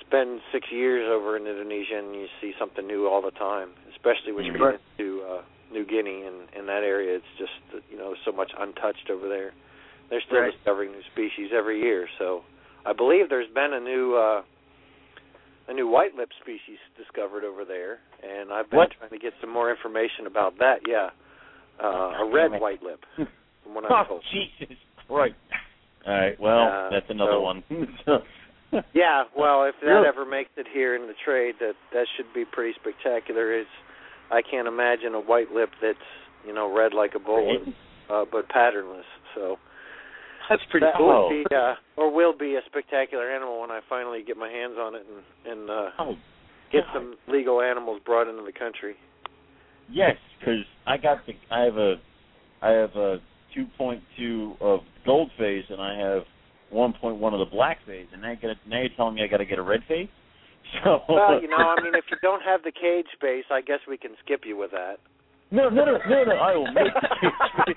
spend six years over in Indonesia and you see something new all the time, especially when you Sure. get to uh, New Guinea and in that area. It's just, you know, so much untouched over there. They're still Right. discovering new species every year. So I believe there's been a new uh, a new white lip species discovered over there, and I've been What? trying to get some more information about that. Yeah, uh, a red white lip, from what I'm Oh, told. Jesus Christ. All right, well, Uh, that's another so- one. Yeah, well, if that Really? ever makes it here in the trade, that that should be pretty spectacular. It's, I can't imagine a white lip that's, you know, red like a bull, uh, but patternless. So That's pretty that cool. would be, uh, or will be a spectacular animal when I finally get my hands on it and and uh, Oh, get God. some legal animals brought into the country. Yes, because I got the I have a I have a two point two of gold phase and I have one point one of the black phase, and now you're, gonna, now you're telling me I got to get a red phase. So Well, you know, I mean, if you don't have the cage space, I guess we can skip you with that. no, no, no, no, no, I will make the cage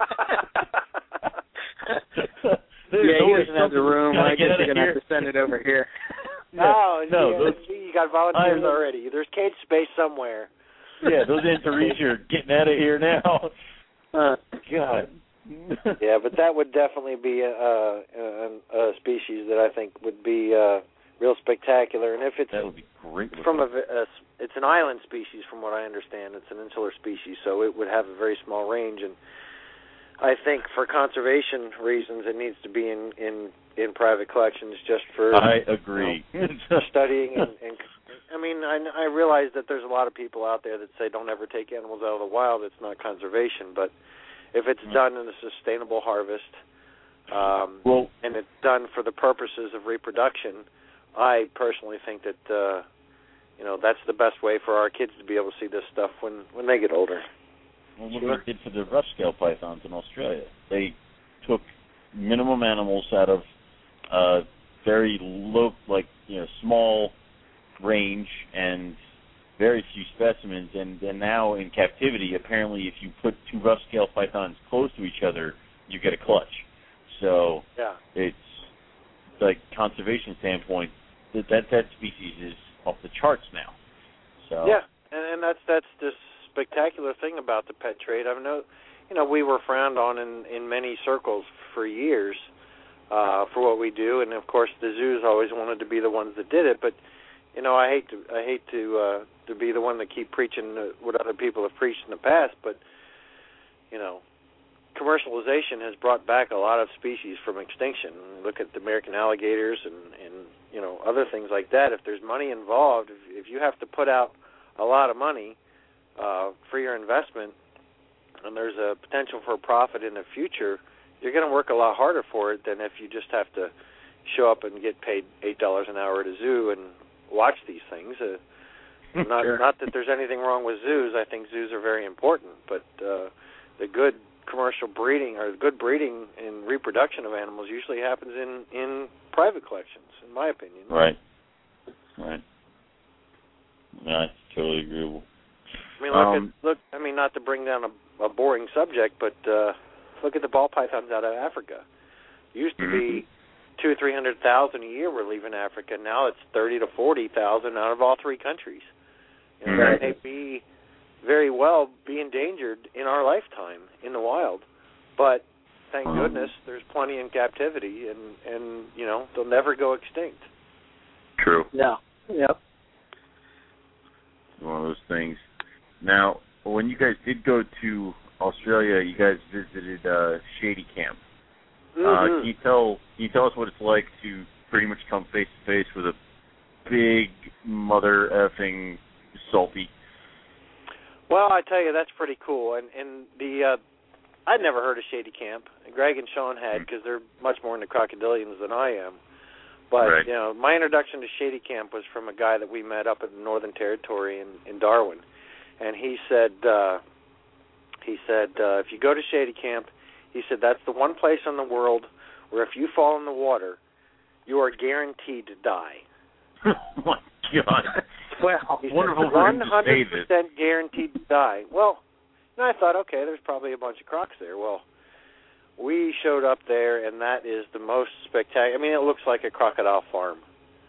phase. Yeah, he doesn't have the room. I guess you're going gonna have to send it over here. No, no, yeah, those- you got volunteers I'm- already. There's cage space somewhere. Yeah, those Antares are getting out of here now. Uh, God. Yeah, but that would definitely be a, a, a species that I think would be uh, real spectacular. And if it's That would be great. from a, a, it's an island species, from what I understand, it's an insular species, so it would have a very small range. And I think for conservation reasons, it needs to be in in, in private collections, just for I agree. you know, studying. And, and I mean, I, I realize that there's a lot of people out there that say don't ever take animals out of the wild. It's not conservation, but if it's Mm. done in a sustainable harvest, um, well, and it's done for the purposes of reproduction, I personally think that uh, you know that's the best way for our kids to be able to see this stuff when, when they get older. well look what they did for the rough scale pythons in Australia. They took minimum animals out of uh, very low, like you know, small range and very few specimens, and, and now in captivity, apparently if you put two rough scale pythons close to each other, you get a clutch. So Yeah. it's like conservation standpoint, that that, that species is off the charts now. So Yeah, and, and that's that's the spectacular thing about the pet trade. I know, you know, we were frowned on in, in many circles for years uh, for what we do, and of course the zoos always wanted to be the ones that did it. But you know, I hate to I hate to uh, to be the one that keep preaching what other people have preached in the past, but you know, commercialization has brought back a lot of species from extinction. Look at the American alligators and, and you know other things like that. If there's money involved, if, if you have to put out a lot of money uh, for your investment, and there's a potential for a profit in the future, you're going to work a lot harder for it than if you just have to show up and get paid eight dollars an hour at a zoo and watch these things. Uh, not Sure. not that there's anything wrong with zoos. I think zoos are very important, but uh, the good commercial breeding or good breeding and reproduction of animals usually happens in, in private collections, in my opinion. Right. Right. No, that's totally agreeable. I mean, look Um, at look. I mean, not to bring down a, a boring subject, but uh, look at the ball pythons out of Africa. Used to Mm-hmm. be two or three hundred thousand a year were leaving Africa. Now it's thirty to forty thousand out of all three countries. You know, Right. They may be very well be endangered in our lifetime in the wild, but thank Um, goodness there's plenty in captivity, and and you know they'll never go extinct. True. yeah. Yep. One of those things. Now, when you guys did go to Australia, you guys visited uh, Shady Camp. Uh, Mhm. can you tell can you tell us what it's like to pretty much come face to face with a big mother effing salty? Well, I tell you, that's pretty cool. And and the uh, I'd never heard of Shady Camp. Greg and Sean had because they're much more into crocodilians than I am. But Right. you know, my introduction to Shady Camp was from a guy that we met up in the Northern Territory in, in Darwin, and he said uh, he said uh, if you go to Shady Camp, he said that's the one place in the world where if you fall in the water, you are guaranteed to die. Oh my God! Well, He Wonderful said for him one to hundred say this. percent guaranteed to die. Well, and I thought, okay, there's probably a bunch of crocs there. Well, we showed up there, and that is the most spectacular. I mean, it looks like a crocodile farm.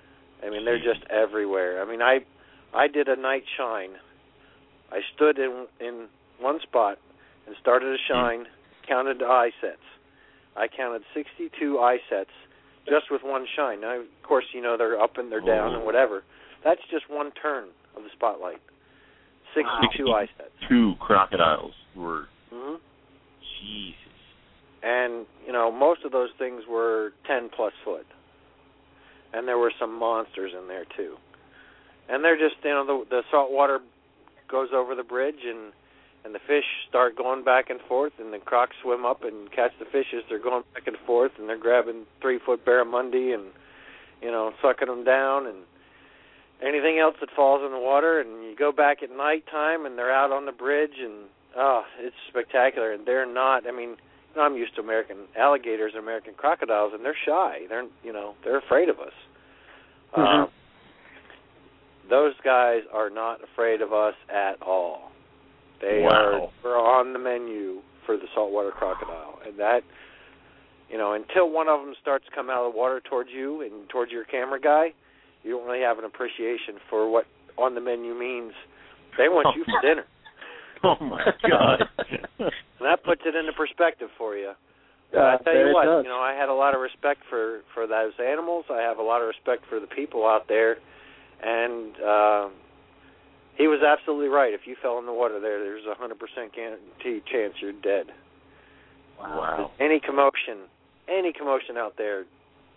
I mean, they're just everywhere. I mean, I I did a night shine. I stood in in one spot and started a shine, counted the eye sets. I counted sixty-two eye sets just with one shine. Now, of course, you know, they're up and they're down oh. and whatever. That's just one turn of the spotlight. sixty-two wow. eye sets. Two crocodiles were... Mm-hmm. Jesus. And, you know, most of those things were ten plus foot. And there were some monsters in there, too. And they're just, you know, the, the salt water goes over the bridge, and, and the fish start going back and forth, and the crocs swim up and catch the fishes. They're going back and forth, and they're grabbing three-foot barramundi and, you know, sucking them down, and anything else that falls in the water. And you go back at nighttime, and they're out on the bridge, and, oh, it's spectacular. And they're not, I mean... I'm used to American alligators and American crocodiles, and they're shy. They're, you know, they're afraid of us. Mm-hmm. Uh, those guys are not afraid of us at all. They wow. are are on the menu for the saltwater crocodile, and that, you know, until one of them starts to come out of the water towards you and towards your camera guy, you don't really have an appreciation for what on the menu means. They want you for dinner. Oh, my God. And that puts it into perspective for you. Uh, I tell you what, does. you know, I had a lot of respect for, for those animals. I have a lot of respect for the people out there. And uh, he was absolutely right. If you fell in the water there, there's a one hundred percent guaranteed chance you're dead. Wow. Any commotion, any commotion out there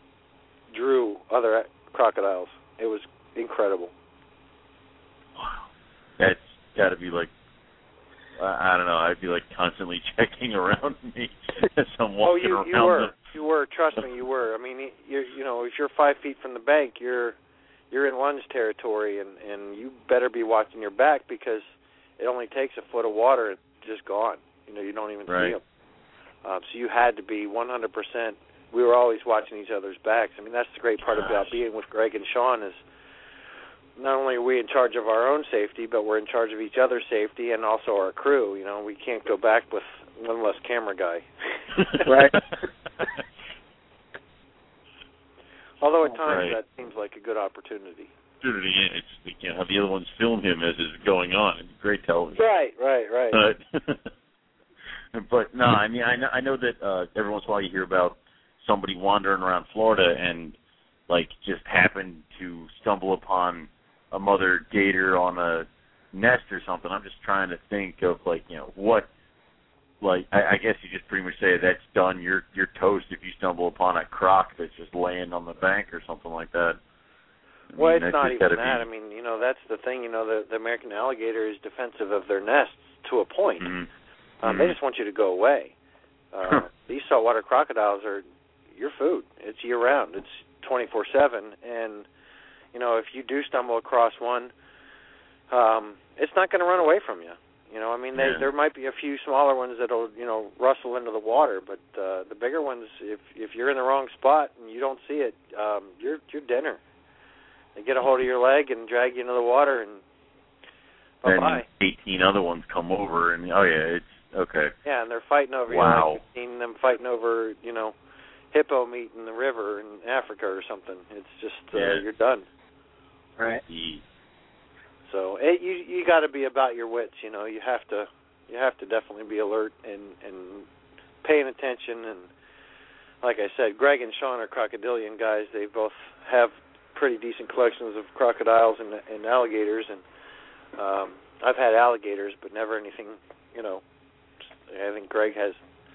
drew other crocodiles. It was incredible. Wow. That's got to be like, I don't know. I'd be like constantly checking around me as I'm walking oh, you, around. you were. The... You were. Trust me, you were. I mean, you you know, if you're five feet from the bank, you're you're in lunge territory, and, and you better be watching your back because it only takes a foot of water, it's just gone. You know, you don't even right. see them. Um, so you had to be one hundred percent. We were always watching each other's backs. I mean, that's the great part Gosh. about being with Greg and Sean is. Not only are we in charge of our own safety, but we're in charge of each other's safety and also our crew. You know, we can't go back with one less camera guy. Right. Although at times right. that seems like a good opportunity. Opportunity, yeah, it's, you can't have the other ones film him as it's going on. It's great television. Right, right, right. But, but no, I mean, I know, I know that uh, every once in a while you hear about somebody wandering around Florida and, like, just happened to stumble upon a mother gator on a nest or something. I'm just trying to think of, like, you know, what, like, I, I guess you just pretty much say that's done. You're you're toast if you stumble upon a croc that's just laying on the bank or something like that. I well, mean, it's not even that. Be... I mean, you know, that's the thing. You know, the, the American alligator is defensive of their nests to a point. Mm-hmm. Um, mm-hmm. They just want you to go away. Uh, these saltwater crocodiles are your food. It's year-round. It's twenty-four seven, and you know, if you do stumble across one, um, it's not going to run away from you. You know, I mean, they, yeah. there might be a few smaller ones that'll, you know, rustle into the water, but uh, the bigger ones, if if you're in the wrong spot and you don't see it, um, you're you're dinner. They get a hold of your leg and drag you into the water, and bye-bye. Then eighteen other ones come over, and oh yeah, it's okay. Yeah, and they're fighting over wow. you. Like you've seen them fighting over, you know, hippo meat in the river in Africa or something. It's just uh, yeah. you're done. Right. So it, you you got to be about your wits. You know, you have to you have to definitely be alert and and paying attention. And like I said, Greg and Sean are crocodilian guys. They both have pretty decent collections of crocodiles and, and alligators. And um, I've had alligators, but never anything. You know, I think Greg has.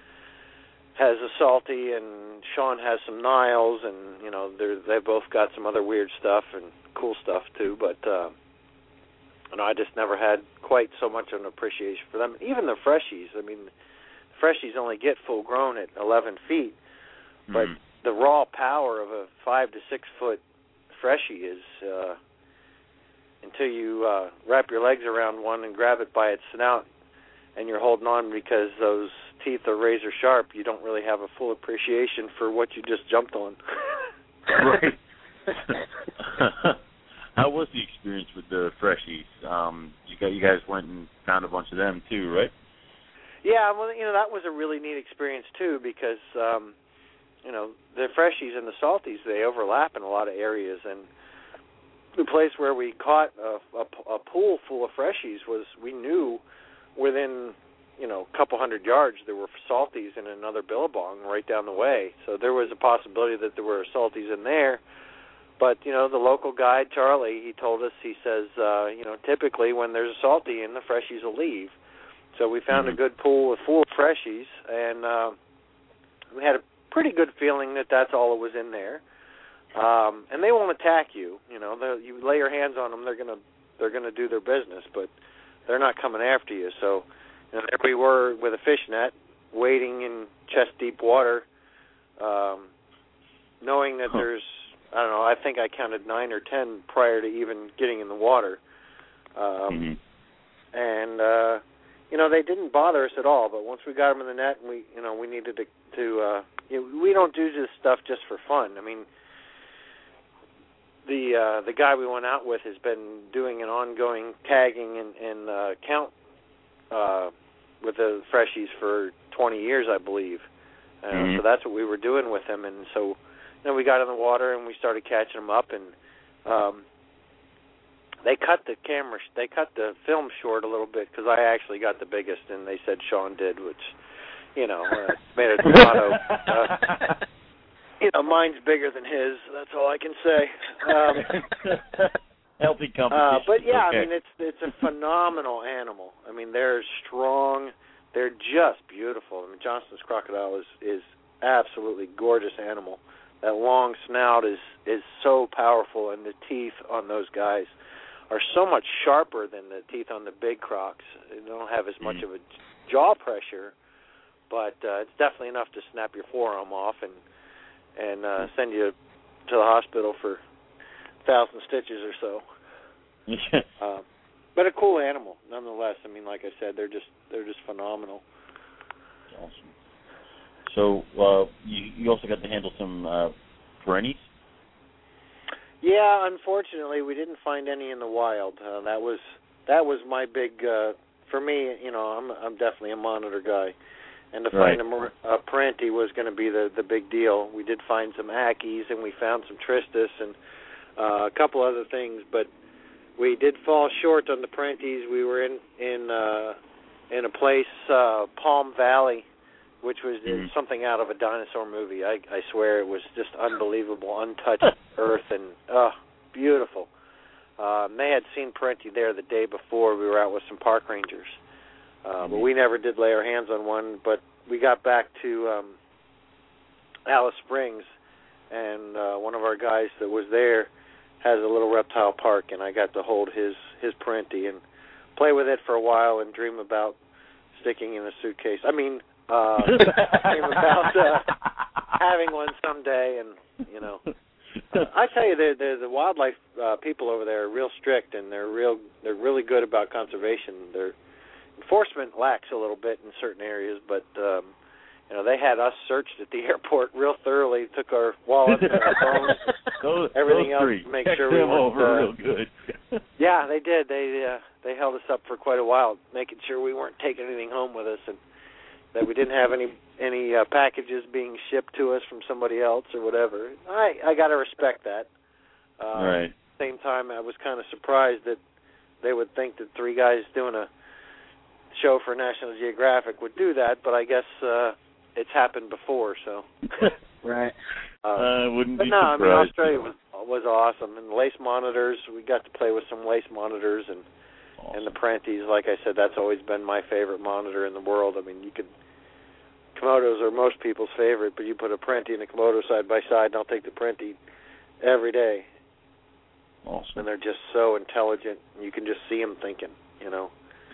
has a salty, and Sean has some Niles, and you know they they've both got some other weird stuff and cool stuff too. But uh, you know, I just never had quite so much of an appreciation for them. Even the freshies. I mean, the freshies only get full grown at eleven feet, but mm. the raw power of a five to six foot freshie is uh, until you uh, wrap your legs around one and grab it by its snout, and you're holding on because those teeth are razor sharp, you don't really have a full appreciation for what you just jumped on. Right. How was the experience with the freshies? Um, you guys, you guys went and found a bunch of them too, right? Yeah, well, you know, that was a really neat experience too because, um, you know, the freshies and the salties, they overlap in a lot of areas, and the place where we caught a, a, a pool full of freshies was we knew within, you know, a couple hundred yards there were salties in another billabong right down the way. So there was a possibility that there were salties in there. But, you know, the local guide, Charlie, he told us, he says, uh, you know, typically when there's a salty in, the freshies will leave. So we found mm-hmm. a good pool full of freshies, and uh, we had a pretty good feeling that that's all that was in there. Um, and they won't attack you. You know, you lay your hands on them, they're gonna they're gonna do their business, but they're not coming after you. So, you know, there we were with a fish net, wading in chest deep water, um, knowing that huh. there's I don't know. I think I counted nine or ten prior to even getting in the water, um, mm-hmm. and. Uh, You know, they didn't bother us at all, but once we got them in the net, and we, you know, we needed to, to uh, you know, we don't do this stuff just for fun. I mean, the uh, the guy we went out with has been doing an ongoing tagging and, and uh, count uh, with the freshies for twenty years, I believe. Uh, mm-hmm. So that's what we were doing with him, and so, you know, we got in the water and we started catching them up, and um, They cut the camera, they cut the film short a little bit because I actually got the biggest, and they said Sean did, which, you know, uh, made it auto. Uh, you know, mine's bigger than his. That's all I can say. Um, Healthy competition. Uh, but yeah, okay. I mean, it's it's a phenomenal animal. I mean, they're strong. They're just beautiful. I mean, Johnston's crocodile is is absolutely gorgeous animal. That long snout is is so powerful, and the teeth on those guys are so much sharper than the teeth on the big crocs. They don't have as much mm-hmm. of a jaw pressure, but uh, it's definitely enough to snap your forearm off and and uh, send you to the hospital for a thousand stitches or so. uh, but a cool animal, nonetheless. I mean, like I said, they're just they're just phenomenal. Awesome. So uh, you you also got to handle some uh, perennies. Yeah, unfortunately, we didn't find any in the wild. Uh, that was that was my big uh, for me. You know, I'm I'm definitely a monitor guy, and to right. find a, a Parenti was going to be the the big deal. We did find some Ackies, and we found some Tristis, and uh, a couple other things, but we did fall short on the Parentis. We were in in uh, in a place, uh, Palm Valley, which was mm-hmm. something out of a dinosaur movie. I, I swear it was just unbelievable, untouched earth, and oh, beautiful. Um, they had seen Parenti there the day before. We were out with some park rangers, uh, mm-hmm. but we never did lay our hands on one. But we got back to um, Alice Springs, and uh, one of our guys that was there has a little reptile park, and I got to hold his his Parenti and play with it for a while and dream about sticking in a suitcase. I mean, uh, dream about uh, having one someday, and you know. Uh, I tell you, the the, the wildlife uh, people over there are real strict, and they're real. They're really good about conservation. Their enforcement lacks a little bit in certain areas, but um, you know they had us searched at the airport real thoroughly. Took our wallets, and our phones, those, everything those else three. to make Check sure we them weren't. over Uh, real good. yeah, they did. They uh, they held us up for quite a while, making sure we weren't taking anything home with us, and that we didn't have any any uh, packages being shipped to us from somebody else or whatever. I I got to respect that. Uh, right. At the same time, I was kind of surprised that they would think that three guys doing a show for National Geographic would do that, but I guess uh, it's happened before, so. Right. Uh, uh, wouldn't but be no, surprised. I mean, Australia was was awesome, and lace monitors. We got to play with some lace monitors, and awesome. and the Parentis. Like I said, that's always been my favorite monitor in the world. I mean, you could. Komodos are most people's favorite, but you put a Parenti and a Komodo side by side, and I'll take the Parenti every day. Awesome. And they're just so intelligent. You can just see them thinking, you know.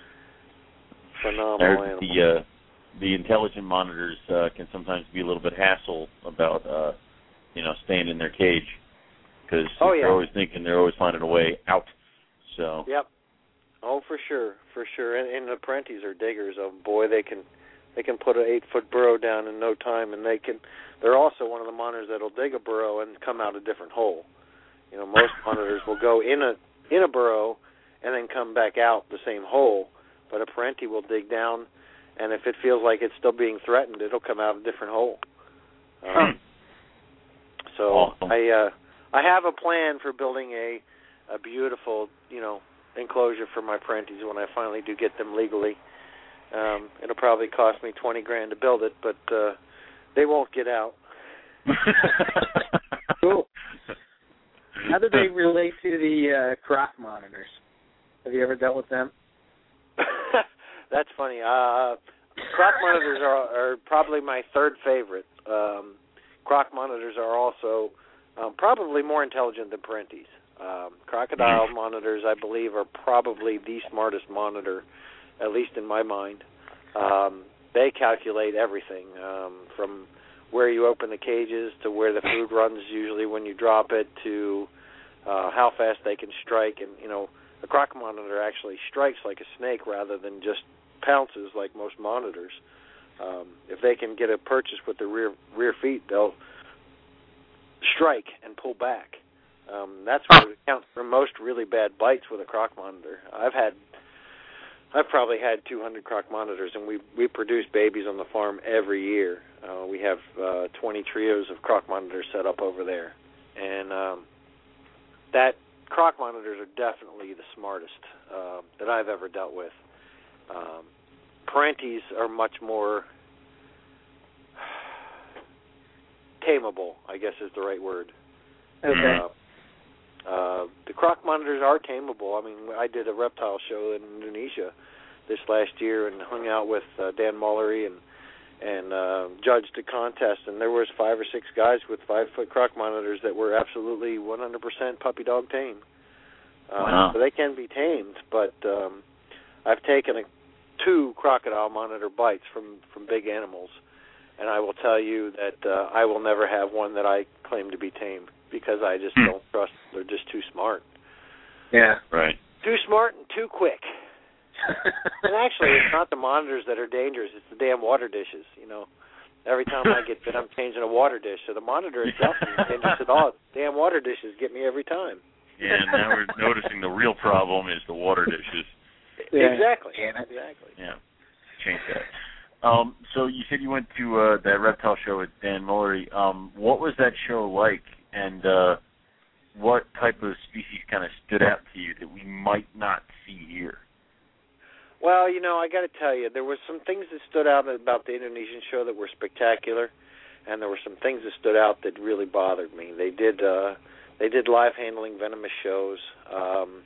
Phenomenal animal. The, uh, the intelligent monitors uh, can sometimes be a little bit hassle about, uh, you know, staying in their cage because oh, yeah. they're always thinking they're always finding a way out. So. Yep. Oh, for sure, for sure. And, and the Parentis are diggers. Oh boy, they can. They can put an eight-foot burrow down in no time, and they can. They're also one of the monitors that'll dig a burrow and come out a different hole. You know, most monitors will go in a in a burrow and then come back out the same hole, but a Parenti will dig down, and if it feels like it's still being threatened, it'll come out a different hole. Um, so awesome. I uh, I have a plan for building a a beautiful, you know, enclosure for my Parentes when I finally do get them legally. Um, it'll probably cost me twenty grand to build it, but uh, they won't get out. Cool. How do they relate to the uh, Croc monitors? Have you ever dealt with them? That's funny. Uh, Croc monitors are, are probably my third favorite. Um, Croc monitors are also um, probably more intelligent than Parentes. Um, Crocodile monitors, I believe, are probably the smartest monitor, at least in my mind. Um, they calculate everything, um, from where you open the cages to where the food runs usually when you drop it to uh, how fast they can strike. And, you know, a Croc monitor actually strikes like a snake rather than just pounces like most monitors. Um, if they can get a purchase with the rear rear feet, they'll strike and pull back. Um, that's what accounts for most really bad bites with a Croc monitor. I've had, I've probably had two hundred Croc monitors, and we we produce babies on the farm every year. Uh, we have uh, twenty trios of Croc monitors set up over there, and um, that Croc monitors are definitely the smartest uh, that I've ever dealt with. Um, Parentes are much more tameable, I guess is the right word. Okay. Uh, Uh, the Croc monitors are tameable. I mean, I did a reptile show in Indonesia this last year and hung out with uh, Dan Mullery and and uh, judged a contest, and there was five or six guys with five-foot Croc monitors that were absolutely one hundred percent puppy dog tame. Uh, wow. So they can be tamed, but um, I've taken a, two crocodile monitor bites from, from big animals, and I will tell you that uh, I will never have one that I claim to be tamed, because I just don't trust. They're just too smart. Yeah. Right. Too smart and too quick. And actually, it's not the monitors that are dangerous. It's the damn water dishes, you know. Every time I get bit, I'm changing a water dish. So the monitor itself isn't dangerous at all. Damn water dishes get me every time. Yeah, and now we're noticing the real problem is the water dishes. Yeah. Exactly. Exactly. Yeah. Change that. Um, so you said you went to uh, that reptile show with Dan Mullery. Um, what was that show like? And uh, what type of species kind of stood out to you that we might not see here? Well, you know, I got to tell you, there were some things that stood out about the Indonesian show that were spectacular, and there were some things that stood out that really bothered me. They did uh, they did live handling venomous shows, um,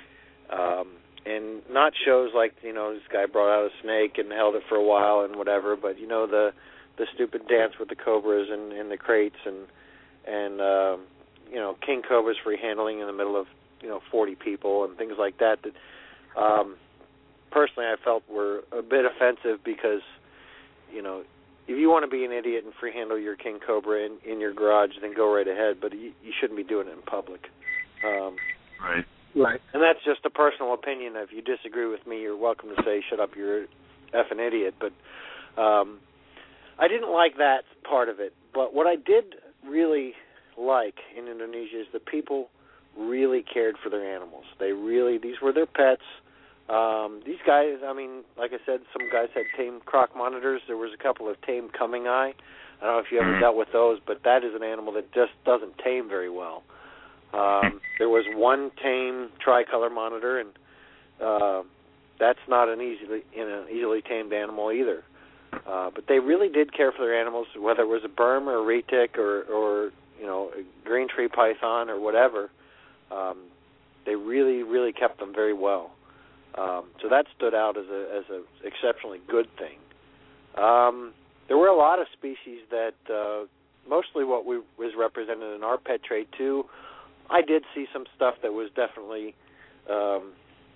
um, and not shows like, you know, this guy brought out a snake and held it for a while and whatever, but, you know, the the stupid dance with the cobras and, and the crates and and uh, you know, king cobras free handling in the middle of, you know, forty people and things like that that um, personally I felt were a bit offensive, because, you know, if you want to be an idiot and free handle your king cobra in, in your garage, then go right ahead, but you, you shouldn't be doing it in public. Um, right. Right. And that's just a personal opinion. If you disagree with me, you're welcome to say, shut up, you're effing idiot. But um, I didn't like that part of it. But what I did really like in Indonesia is the people really cared for their animals. They really, these were their pets. Um, these guys, I mean, like I said, some guys had tame Croc monitors. There was a couple of tame coming eye. I don't know if you ever mm-hmm. dealt with those, but that is an animal that just doesn't tame very well. Um, there was one tame tricolor monitor, and uh, that's not an easily in an easily tamed animal either. Uh, but they really did care for their animals, whether it was a berm or a retic or, or you know, a green tree python or whatever. Um, they really, really kept them very well. Um, so that stood out as a as a exceptionally good thing. Um, there were a lot of species that uh, mostly what we was represented in our pet trade too. I did see some stuff that was definitely um,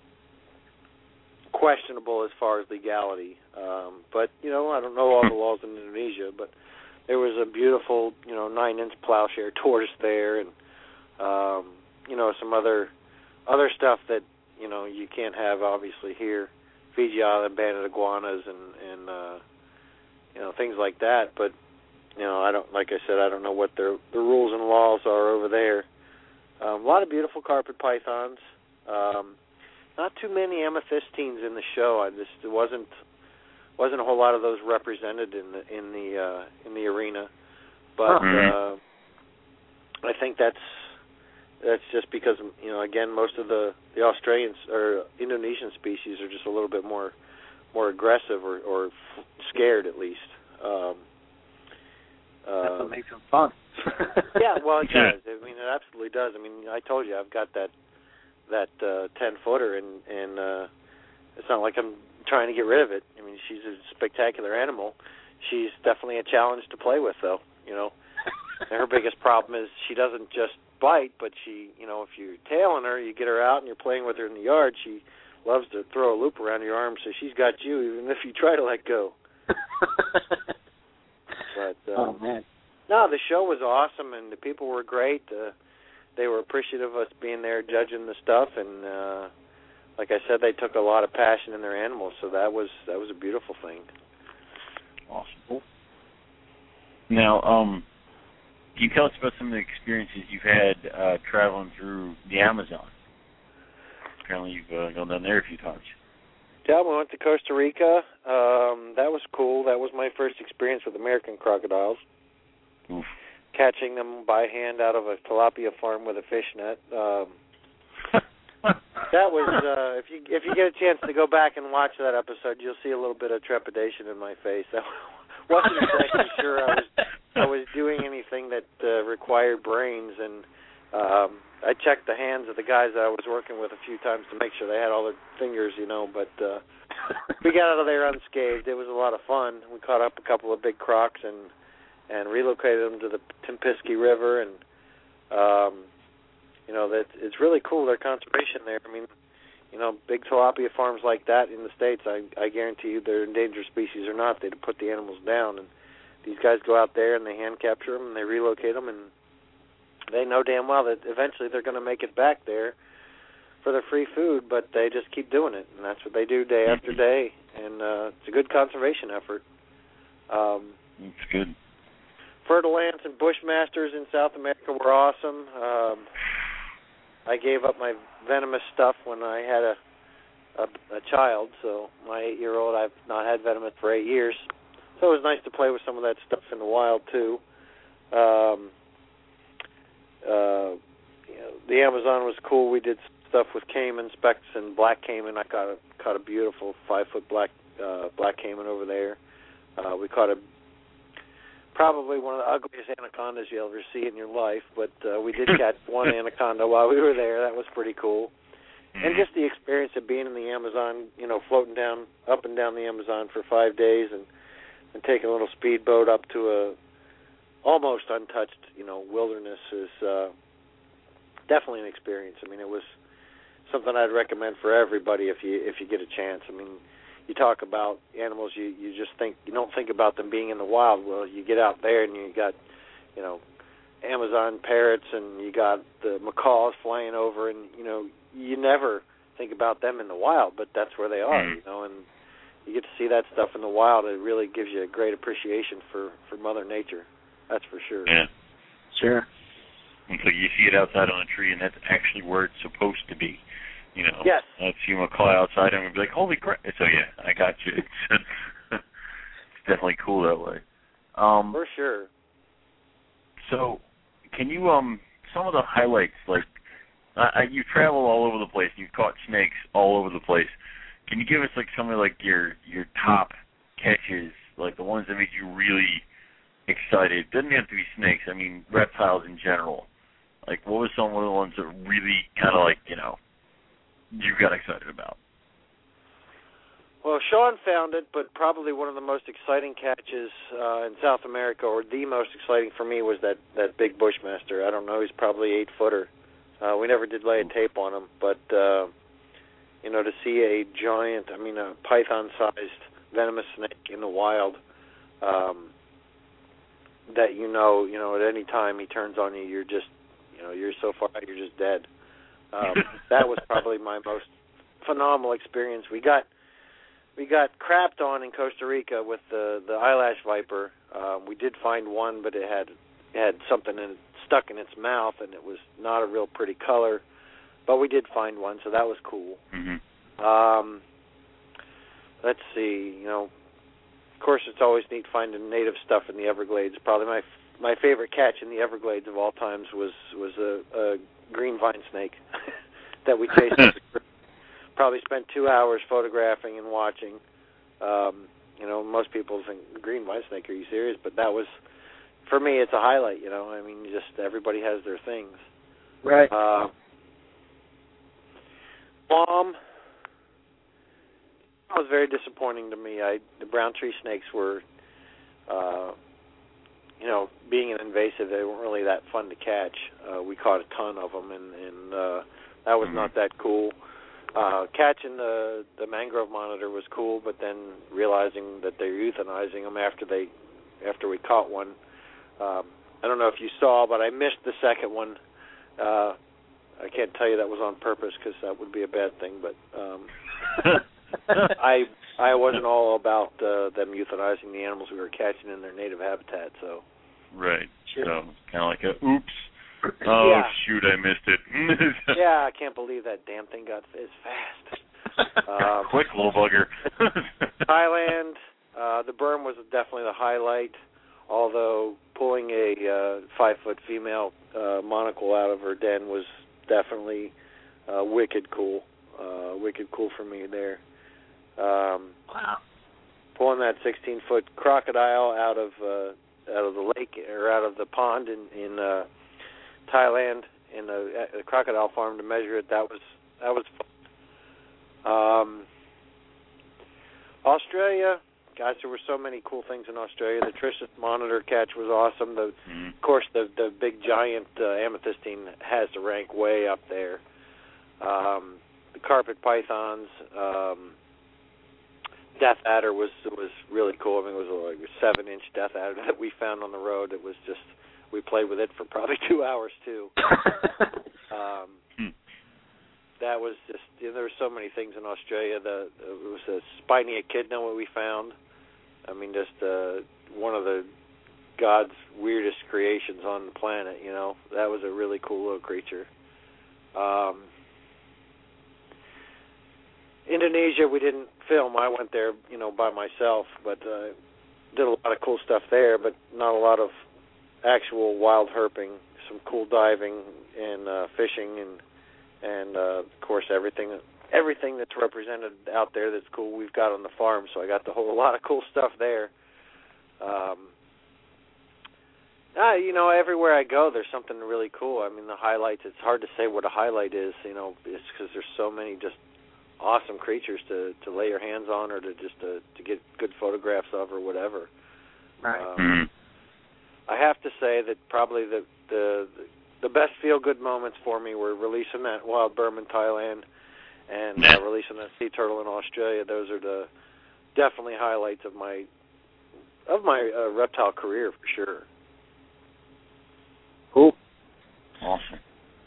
questionable as far as legality. Um, but, you know, I don't know all the laws in Indonesia, but there was a beautiful, you know, nine-inch plowshare tortoise there, and, um, you know, some other other stuff that, you know, you can't have, obviously, here. Fiji Island banded iguanas and, and uh, you know, things like that. But, you know, I don't, like I said, I don't know what their the rules and laws are over there. Um, a lot of beautiful carpet pythons. Um, not too many amethystines in the show. I just it wasn't wasn't a whole lot of those represented in the in the uh, in the arena. But uh, I think that's that's just because, you know, again, most of the the Australian or Indonesian species are just a little bit more more aggressive or, or scared, at least. Um, That's uh, what makes them fun. yeah, well, it does. I mean, it absolutely does. I mean, I told you I've got that that uh, ten footer, and and uh, it's not like I'm trying to get rid of it. I mean, she's a spectacular animal. She's definitely a challenge to play with, though. You know, and her biggest problem is she doesn't just bite, but she, you know, if you're tailing her, you get her out and you're playing with her in the yard, she loves to throw a loop around your arm, so she's got you even if you try to let go. But um, oh man. No, the show was awesome, and the people were great. Uh, they were appreciative of us being there judging the stuff, and uh, like I said, they took a lot of passion in their animals, so that was that was a beautiful thing. Awesome. Now, um, can you tell us about some of the experiences you've had uh, traveling through the Amazon? Apparently, you've uh, gone down there a few times. Yeah, we went to Costa Rica. Um, that was cool. That was my first experience with American crocodiles. Oof. Catching them by hand out of a tilapia farm with a fish net. Um, that was uh, if you if you get a chance to go back and watch that episode, you'll see a little bit of trepidation in my face. I wasn't exactly sure I was I was doing anything that uh, required brains, and um, I checked the hands of the guys that I was working with a few times to make sure they had all their fingers, you know. But uh, we got out of there unscathed. It was a lot of fun. We caught up a couple of big crocs and. and relocated them to the Tempisky River, and um, you know that it's really cool their conservation there. I mean, you know, big tilapia farms like that in the States, I, I guarantee you, they're endangered species or not, they'd put the animals down. And these guys go out there and they hand capture them and they relocate them, and they know damn well that eventually they're going to make it back there for their free food, but they just keep doing it, and that's what they do day after day. And uh, it's a good conservation effort. Um, it's good. Fertile ants and bushmasters in South America were awesome. Um, I gave up my venomous stuff when I had a, a a child, so my eight-year-old, I've not had venomous for eight years. So it was nice to play with some of that stuff in the wild, too. Um, uh, you know, the Amazon was cool. We did stuff with caiman, specks, and black caiman. I caught a, caught a beautiful five-foot black uh, black caiman over there. Uh, we caught a probably one of the ugliest anacondas you'll ever see in your life, but uh, we did catch one anaconda while we were there. That was pretty cool. And just the experience of being in the Amazon, you know, floating down, up and down the Amazon for five days and, and taking a little speedboat up to a almost untouched, you know, wilderness is uh, definitely an experience. I mean, it was something I'd recommend for everybody if you if you get a chance. I mean, you talk about animals, you, you just think, you don't think about them being in the wild. Well, you get out there and you got, you know, Amazon parrots and you got the macaws flying over, and, you know, you never think about them in the wild, but that's where they are, you know, and you get to see that stuff in the wild. It really gives you a great appreciation for, for Mother Nature. That's for sure. Yeah. Sure. And so you see it outside on a tree, and that's actually where it's supposed to be. You know, yes. I'd see a macaw outside, and I'd be like, holy crap. So, yeah, I got you. It's definitely cool that way. Um, For sure. So, can you, um, some of the highlights, like, uh, you travel all over the place, you've caught snakes all over the place. Can you give us, like, some of, like, your, your top catches, like the ones that make you really excited? Doesn't have to be snakes, I mean, reptiles in general. Like, what were some of the ones that really kind of, like, you know, you got excited about? Well, Sean found it, but probably one of the most exciting catches uh, in South America, or the most exciting for me, was that, that big bushmaster. I don't know, he's probably eight-footer. Uh, we never did lay a tape on him, but, uh, you know, to see a giant, I mean, a python-sized venomous snake in the wild, um, that you know, you know, at any time he turns on you, you're just, you know, you're so far out, you're just dead. Um, that was probably my most phenomenal experience. We got we got crapped on in Costa Rica with the the eyelash viper. Um, we did find one, but it had it had something in, stuck in its mouth, and it was not a real pretty color. But we did find one, so that was cool. Mm-hmm. Um, let's see, you know, of course, it's always neat finding native stuff in the Everglades. Probably my my favorite catch in the Everglades of all times was was a, a green vine snake that we chased. Probably spent two hours photographing and watching. Um, you know, most people think green vine snake. Are you serious? But that was, for me, it's a highlight. You know, I mean, just everybody has their things. Right. Uh, Plum. That was very disappointing to me. I the brown tree snakes were, uh, you know, being an invasive, they weren't really that fun to catch. Uh, we caught a ton of them, and, and uh, that was mm-hmm. not that cool. Uh, catching the the mangrove monitor was cool, but then realizing that they're euthanizing them after they after we caught one. Um, I don't know if you saw, but I missed the second one. Uh, I can't tell you that was on purpose because that would be a bad thing, but um, I I wasn't all about uh, them euthanizing the animals we were catching in their native habitat. So right, sure. So kind of like a oops. Oh, yeah. shoot, I missed it. Yeah, I can't believe that damn thing got as fast. Um, Quick little bugger. Thailand, uh, the berm was definitely the highlight, although pulling a uh, five-foot female uh, monocle out of her den was definitely uh, wicked cool. Uh, wicked cool for me there. Um, wow. Pulling that sixteen-foot crocodile out of uh, out of the lake, or out of the pond in, in uh, Thailand, in the, the crocodile farm to measure it. That was that was fun. Um, Australia, guys, there were so many cool things in Australia. The Tristis monitor catch was awesome. The, mm-hmm. Of course, the the big giant uh, amethystine has to rank way up there. Um, the carpet pythons, um, death adder was was really cool. I mean, it was like a seven inch death adder that we found on the road. It was just. We played with it for probably two hours, too. um, that was just, you know, there were so many things in Australia. The, it was a spiny echidna what we found. I mean, just uh, one of the God's weirdest creations on the planet, you know. That was a really cool little creature. Um, Indonesia, we didn't film. I went there, you know, by myself, but uh, did a lot of cool stuff there, but not a lot of actual wild herping, some cool diving and uh, fishing, and and uh, of course everything everything that's represented out there that's cool we've got on the farm. So I got the whole a lot of cool stuff there. Um, uh, you know, everywhere I go, there's something really cool. I mean, the highlights. It's hard to say what a highlight is. You know, it's because there's so many just awesome creatures to, to lay your hands on, or to just to, to get good photographs of, or whatever. Right. Um, mm-hmm. I have to say that probably the the the best feel-good moments for me were releasing that wild berm in Thailand and uh, releasing that sea turtle in Australia. Those are the definitely highlights of my of my uh, reptile career for sure. Cool. Awesome.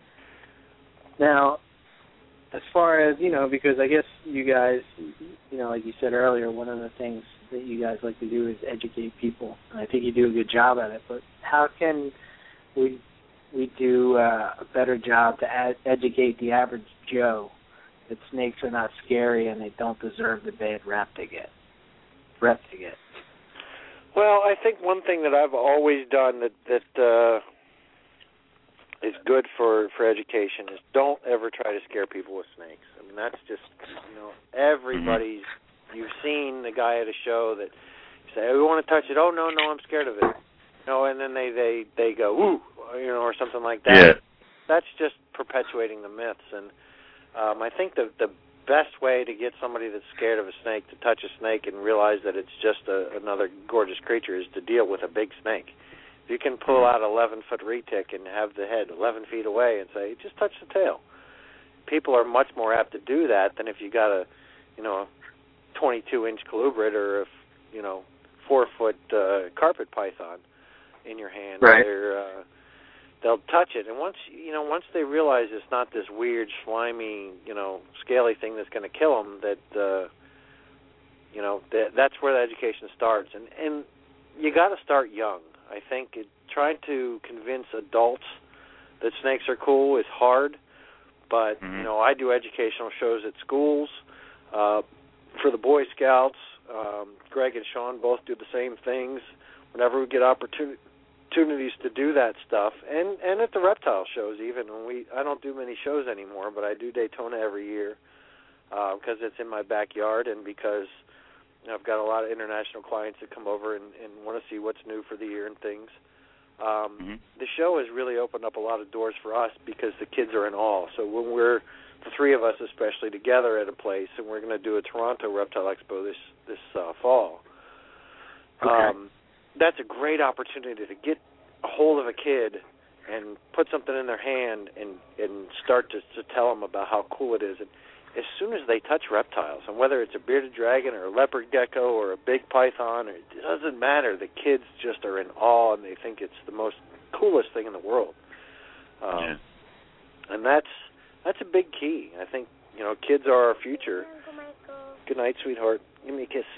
Now, as far as, you know, because I guess you guys, you know, like you said earlier, one of the things that you guys like to do is educate people. And I think you do a good job at it. But how can we we do uh, a better job to ad- educate the average Joe that snakes are not scary and they don't deserve the bad rap they get? Rep they get. Well, I think one thing that I've always done that that uh, is good for, for education is don't ever try to scare people with snakes. I mean, that's just, you know, everybody's. You've seen the guy at a show that you say, oh, we want to touch it. Oh, no, no, I'm scared of it. You know, and then they, they, they go, ooh, you know, or something like that. Yeah. That's just perpetuating the myths. And um, I think the the best way to get somebody that's scared of a snake to touch a snake and realize that it's just a, another gorgeous creature is to deal with a big snake. If you can pull out an eleven-foot retic and have the head eleven feet away and say, just touch the tail, people are much more apt to do that than if you got a, you know, twenty-two inch colubrid or a, you know, four-foot uh, carpet python in your hand. Right. They're, uh, they'll touch it, and once you know, once they realize it's not this weird, slimy, you know, scaly thing that's going to kill them, that uh, you know, that, that's where the education starts. And and you got to start young. I think it, trying to convince adults that snakes are cool is hard, but mm-hmm. you know, I do educational shows at schools. Uh, for the Boy Scouts, um, Greg and Sean both do the same things. Whenever we get opportunity, opportunities to do that stuff, and and at the reptile shows even. When we I don't do many shows anymore, but I do Daytona every year because uh, it's in my backyard, and because you know, I've got a lot of international clients that come over and, and want to see what's new for the year and things. Um, mm-hmm. The show has really opened up a lot of doors for us because the kids are in awe. So when we're the three of us, especially together at a place, and we're going to do a Toronto Reptile Expo this this uh, fall. Okay. Um, that's a great opportunity to get a hold of a kid and put something in their hand and, and start to, to tell them about how cool it is. And as soon as they touch reptiles, and whether it's a bearded dragon or a leopard gecko or a big python, it doesn't matter. The kids just are in awe, and they think it's the most coolest thing in the world. Um, yeah. And that's that's a big key. I think, you know, kids are our future. Good night, sweetheart. Give me a kiss.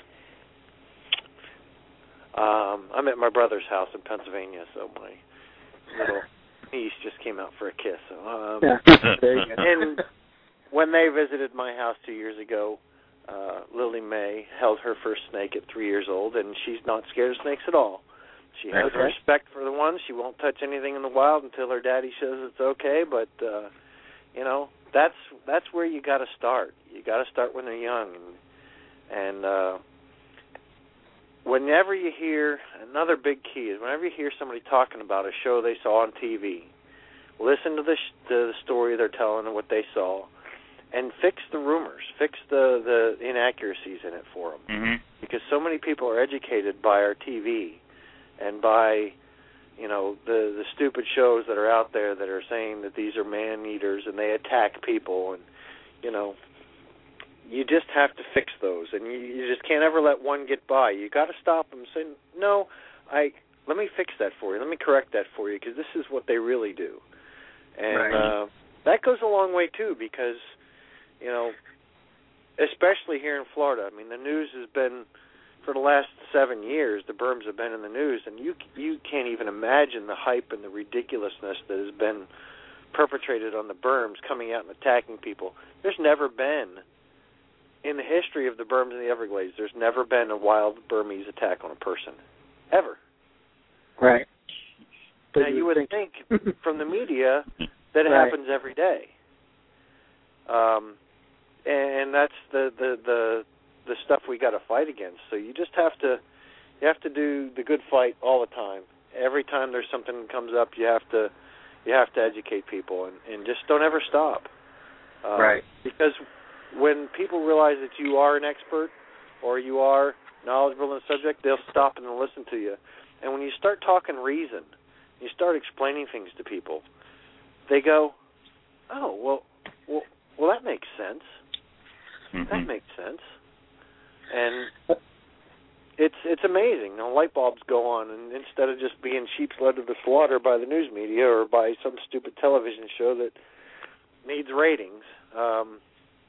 Um, I'm at my brother's house in Pennsylvania, so my little niece just came out for a kiss. So, um, yeah. There you go. And when they visited my house two years ago, uh, Lily Mae held her first snake at three years old, and she's not scared of snakes at all. She has okay. respect for the ones. She won't touch anything in the wild until her daddy says it's okay. But uh, you know, that's that's where you got to start. You got to start when they're young, and and uh, whenever you hear another big key is whenever you hear somebody talking about a show they saw on T V, listen to the sh- the story they're telling and what they saw. And fix the rumors, fix the, the inaccuracies in it for them. Mm-hmm. Because so many people are educated by our T V and by, you know, the, the stupid shows that are out there that are saying that these are man-eaters and they attack people. And, you know, you just have to fix those. And you, you just can't ever let one get by. You got to stop them and say, no, I let me fix that for you. Let me correct that for you because this is what they really do. And right. uh, that goes a long way, too, because you know, especially here in Florida. I mean, the news has been, for the last seven years, the berms have been in the news, and you you can't even imagine the hype and the ridiculousness that has been perpetrated on the berms, coming out and attacking people. There's never been, in the history of the berms in the Everglades, there's never been a wild Burmese attack on a person, ever. Right. But now, you, you would think, think from the media that it right. happens every day. Um, and that's the, the, the, the stuff we got to fight against. So you just have to you have to do the good fight all the time. Every time there's something that comes up, you have to you have to educate people and, and just don't ever stop. Uh, right. Because when people realize that you are an expert or you are knowledgeable in the subject, they'll stop and they'll listen to you. And when you start talking reason, you start explaining things to people, they go, oh, well, well, well that makes sense. Mm-hmm. That makes sense. And it's it's amazing. You know, light bulbs go on, and instead of just being sheep's led to the slaughter by the news media or by some stupid television show that needs ratings, um,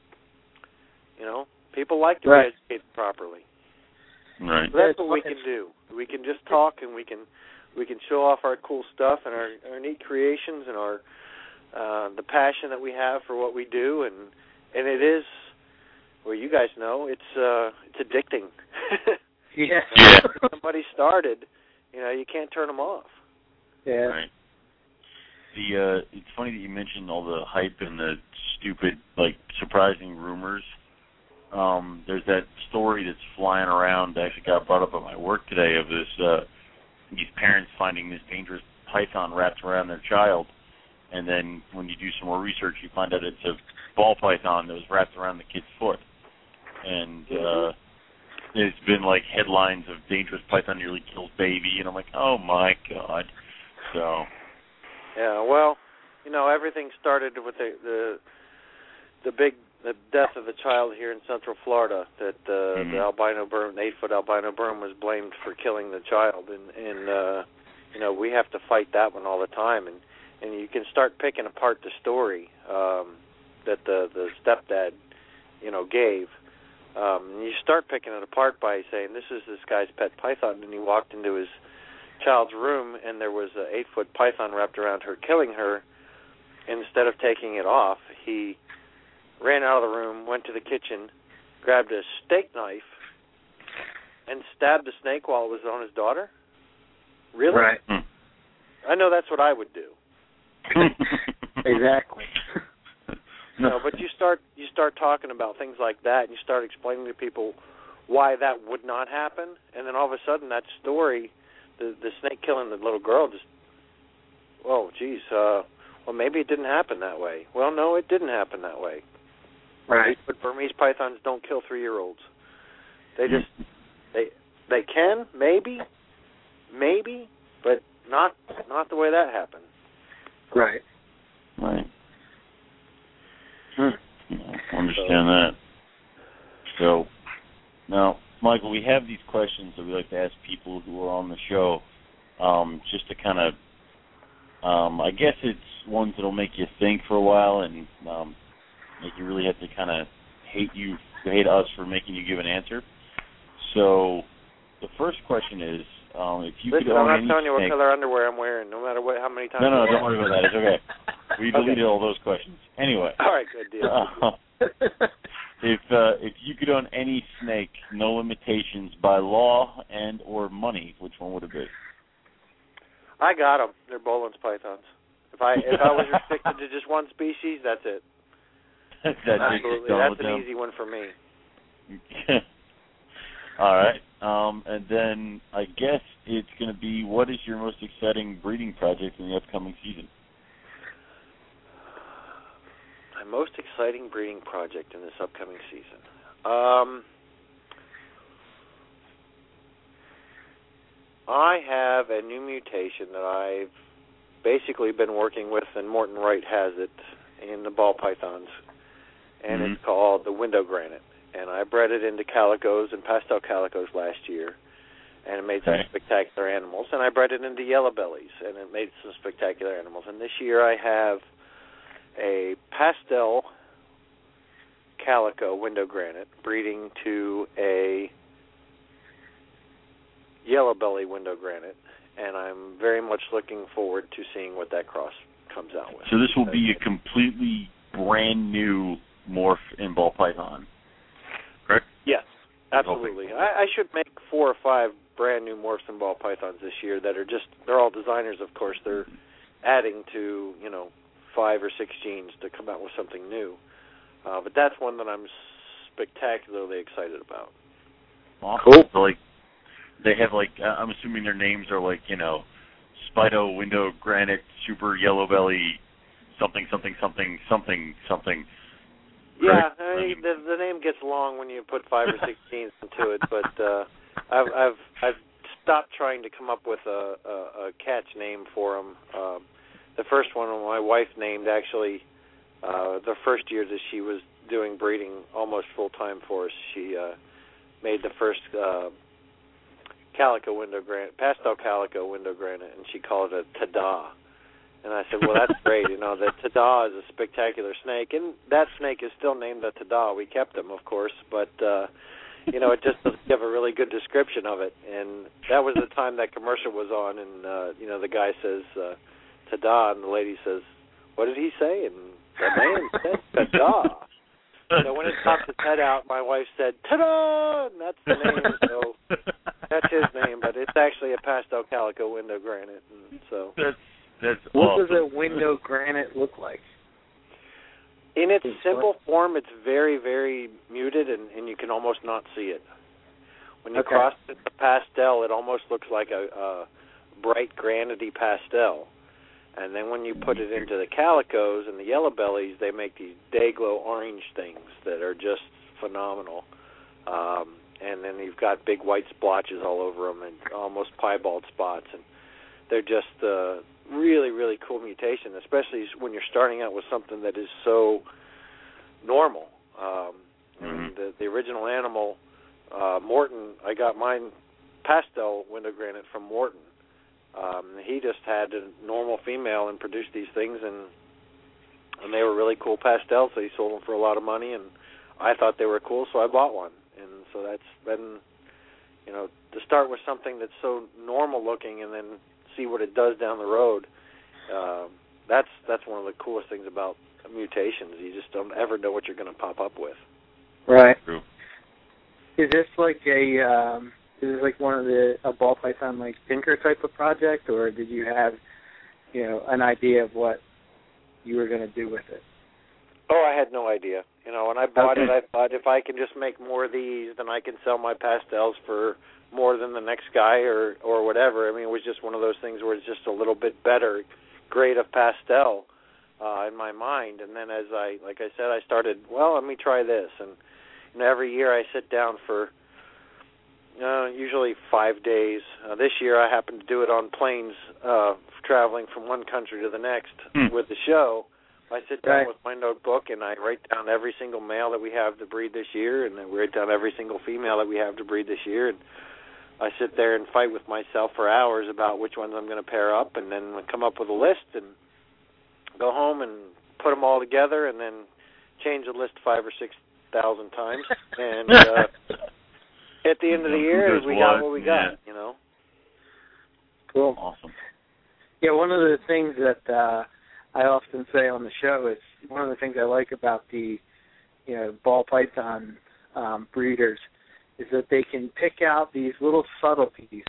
you know, people like to right. be educated properly. Right. So that's what we can do. We can just talk, and we can we can show off our cool stuff and our, our neat creations and our uh, the passion that we have for what we do, and and it is. Well, you guys know it's uh, it's addicting. yeah. Yeah. Once somebody started, you know, you can't turn them off. Yeah. Right. The uh, it's funny that you mentioned all the hype and the stupid, like, surprising rumors. Um, there's that story that's flying around. That actually got brought up at my work today of this uh, these parents finding this dangerous python wrapped around their child, and then when you do some more research, you find out it's a ball python that was wrapped around the kid's foot. And uh, there's been, like, headlines of dangerous python nearly kills baby, and I'm like, oh, my God. So. Yeah, well, you know, everything started with the the, the big the death of a child here in Central Florida. That uh, mm-hmm. the albino berm, the eight-foot albino berm, was blamed for killing the child, and and uh, you know, we have to fight that one all the time. And and you can start picking apart the story um, that the the stepdad, you know, gave. Um, and you start picking it apart by saying, this is this guy's pet python, and he walked into his child's room, and there was an eight-foot python wrapped around her, killing her. Instead of taking it off, he ran out of the room, went to the kitchen, grabbed a steak knife, and stabbed the snake while it was on his daughter? Really? Right. Mm. I know that's what I would do. Exactly. No, but you start you start talking about things like that, and you start explaining to people why that would not happen, and then all of a sudden that story, the the snake killing the little girl, just, oh, geez, uh, well, maybe it didn't happen that way. Well, no, it didn't happen that way. Right. But Burmese pythons don't kill three-year-olds. They just, they they can, maybe, maybe, but not not the way that happened. Right. Right. Hmm. I understand that. So, now, Michael, we have these questions that we like to ask people who are on the show, um, just to kind of, um, I guess it's ones that'll make you think for a while and um, make you really have to kind of hate you, hate us for making you give an answer. So, the first question is, um, if you Listen, could own I'm not any telling you what snake, color underwear I'm wearing, no matter what, how many times. No, no, I don't worry about that. It's okay. We deleted Okay. all those questions. Anyway. All right, good deal. Uh, if uh, if you could own any snake, no limitations, by law and or money, which one would it be? I got them. They're Boland's pythons. If I if I was restricted to just one species, that's it. That's Absolutely, done that's with an them. easy one for me. All right. Um, and then I guess it's going to be, what is your most exciting breeding project in the upcoming season? My most exciting breeding project in this upcoming season. Um, I have a new mutation that I've basically been working with, and Morton Wright has it in the ball pythons, and Mm-hmm. it's called the window granite. And I bred it into calicos and pastel calicos last year, and it made some Okay. spectacular animals. And I bred it into yellow bellies, and it made some spectacular animals. And this year I have a pastel calico window granite breeding to a yellow belly window granite, and I'm very much looking forward to seeing what that cross comes out with. So this will be a completely brand new morph in ball python, correct? Yes, absolutely. I, I should make four or five brand new morphs and ball pythons this year that are just, they're all designers, of course. They're adding to, you know, five or six genes to come out with something new. Uh, but that's one that I'm spectacularly excited about. Awesome. Cool. So, like, they have, like, uh, I'm assuming their names are like, you know, Spido, Window, Granite, Super, Yellow Belly, something, something, something, something, something. Yeah, I mean, the, the name gets long when you put five or six genes into it, but uh, I've, I've I've stopped trying to come up with a, a, a catch name for them. Um, the first one my wife named, actually, uh, the first year that she was doing breeding almost full-time for us, she uh, made the first uh, calico window granite, pastel calico window granite, and she called it a Tada. And I said, well, that's great. You know, the Tada is a spectacular snake, and that snake is still named the Tada. We kept him, of course, but, uh, you know, it just doesn't give a really good description of it. And that was the time that commercial was on, and, uh, you know, the guy says, uh, Tada, and the lady says, what did he say? And the man said Tada. So when it popped his head out, my wife said, Ta-da! And that's the name, so that's his name, but it's actually a pastel calico window granite, and so... That's That's what awesome. does a window granite look like? In its simple form, it's very, very muted, and, and you can almost not see it. When you Okay. cross it to pastel, it almost looks like a, a bright granity pastel. And then when you put it into the calicos and the yellow bellies, they make these day-glow orange things that are just phenomenal. Um, and then you've got big white splotches all over them and almost piebald spots. And they're just uh, really, really cool mutation, especially when you're starting out with something that is so normal. Um, Mm-hmm. and the, the original animal, uh, Morton, I got mine pastel window granite from Morton. Um, he just had a normal female and produced these things, and and they were really cool pastels, so he sold them for a lot of money, and I thought they were cool, so I bought one. And so that's been, you know, to start with something that's so normal looking and then see what it does down the road, uh, that's that's one of the coolest things about mutations. You just don't ever know what you're going to pop up with. Right. True. Is this like a um, is this like one of the a ball python like Tinker type of project, or did you have you know, an idea of what you were going to do with it? Oh, I had no idea. You know, when I bought okay. it, I thought if I can just make more of these, then I can sell my pastels for more than the next guy or, or whatever. I mean, it was just one of those things where it's just a little bit better grade of pastel uh, in my mind. And then as I, like I said, I started, well, let me try this. And you know, every year I sit down for uh, usually five days. Uh, this year I happened to do it on planes uh, traveling from one country to the next hmm. with the show. I sit down right. with my notebook and I write down every single male that we have to breed this year, and then we write down every single female that we have to breed this year. And I sit there and fight with myself for hours about which ones I'm going to pair up, and then come up with a list and go home and put them all together, and then change the list five or six thousand times. And uh, at the end of the year, we got what we got. Yeah. You know. Cool. Awesome. Yeah, one of the things that uh, I often say on the show is one of the things I like about the, you know, ball python um, breeders is that they can pick out these little subtleties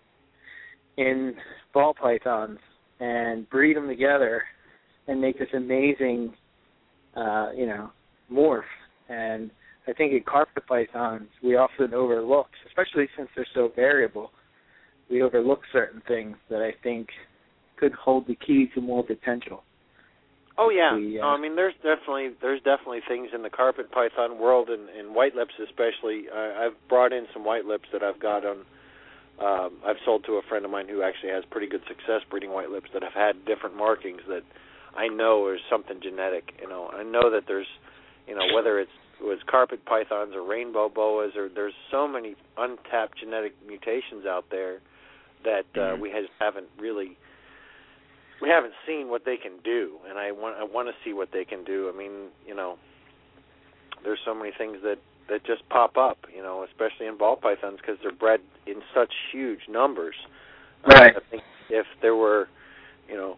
in ball pythons and breed them together and make this amazing, uh, you know, morph. And I think in carpet pythons we often overlook, especially since they're so variable, we overlook certain things that I think could hold the key to more potential. Oh yeah, the, uh, no, I mean there's definitely there's definitely things in the carpet python world, and, and white lips especially. I, I've brought in some white lips that I've got on. Um, I've sold to a friend of mine who actually has pretty good success breeding white lips that have had different markings that I know is something genetic. You know, I know that there's, you know, whether it's it was carpet pythons or rainbow boas, or there's so many untapped genetic mutations out there that uh, we has, haven't really. We haven't seen what they can do, and I want I want to see what they can do. I mean, you know, there's so many things that, that just pop up, you know, especially in ball pythons because they're bred in such huge numbers. Right. Uh, I think if there were, you know,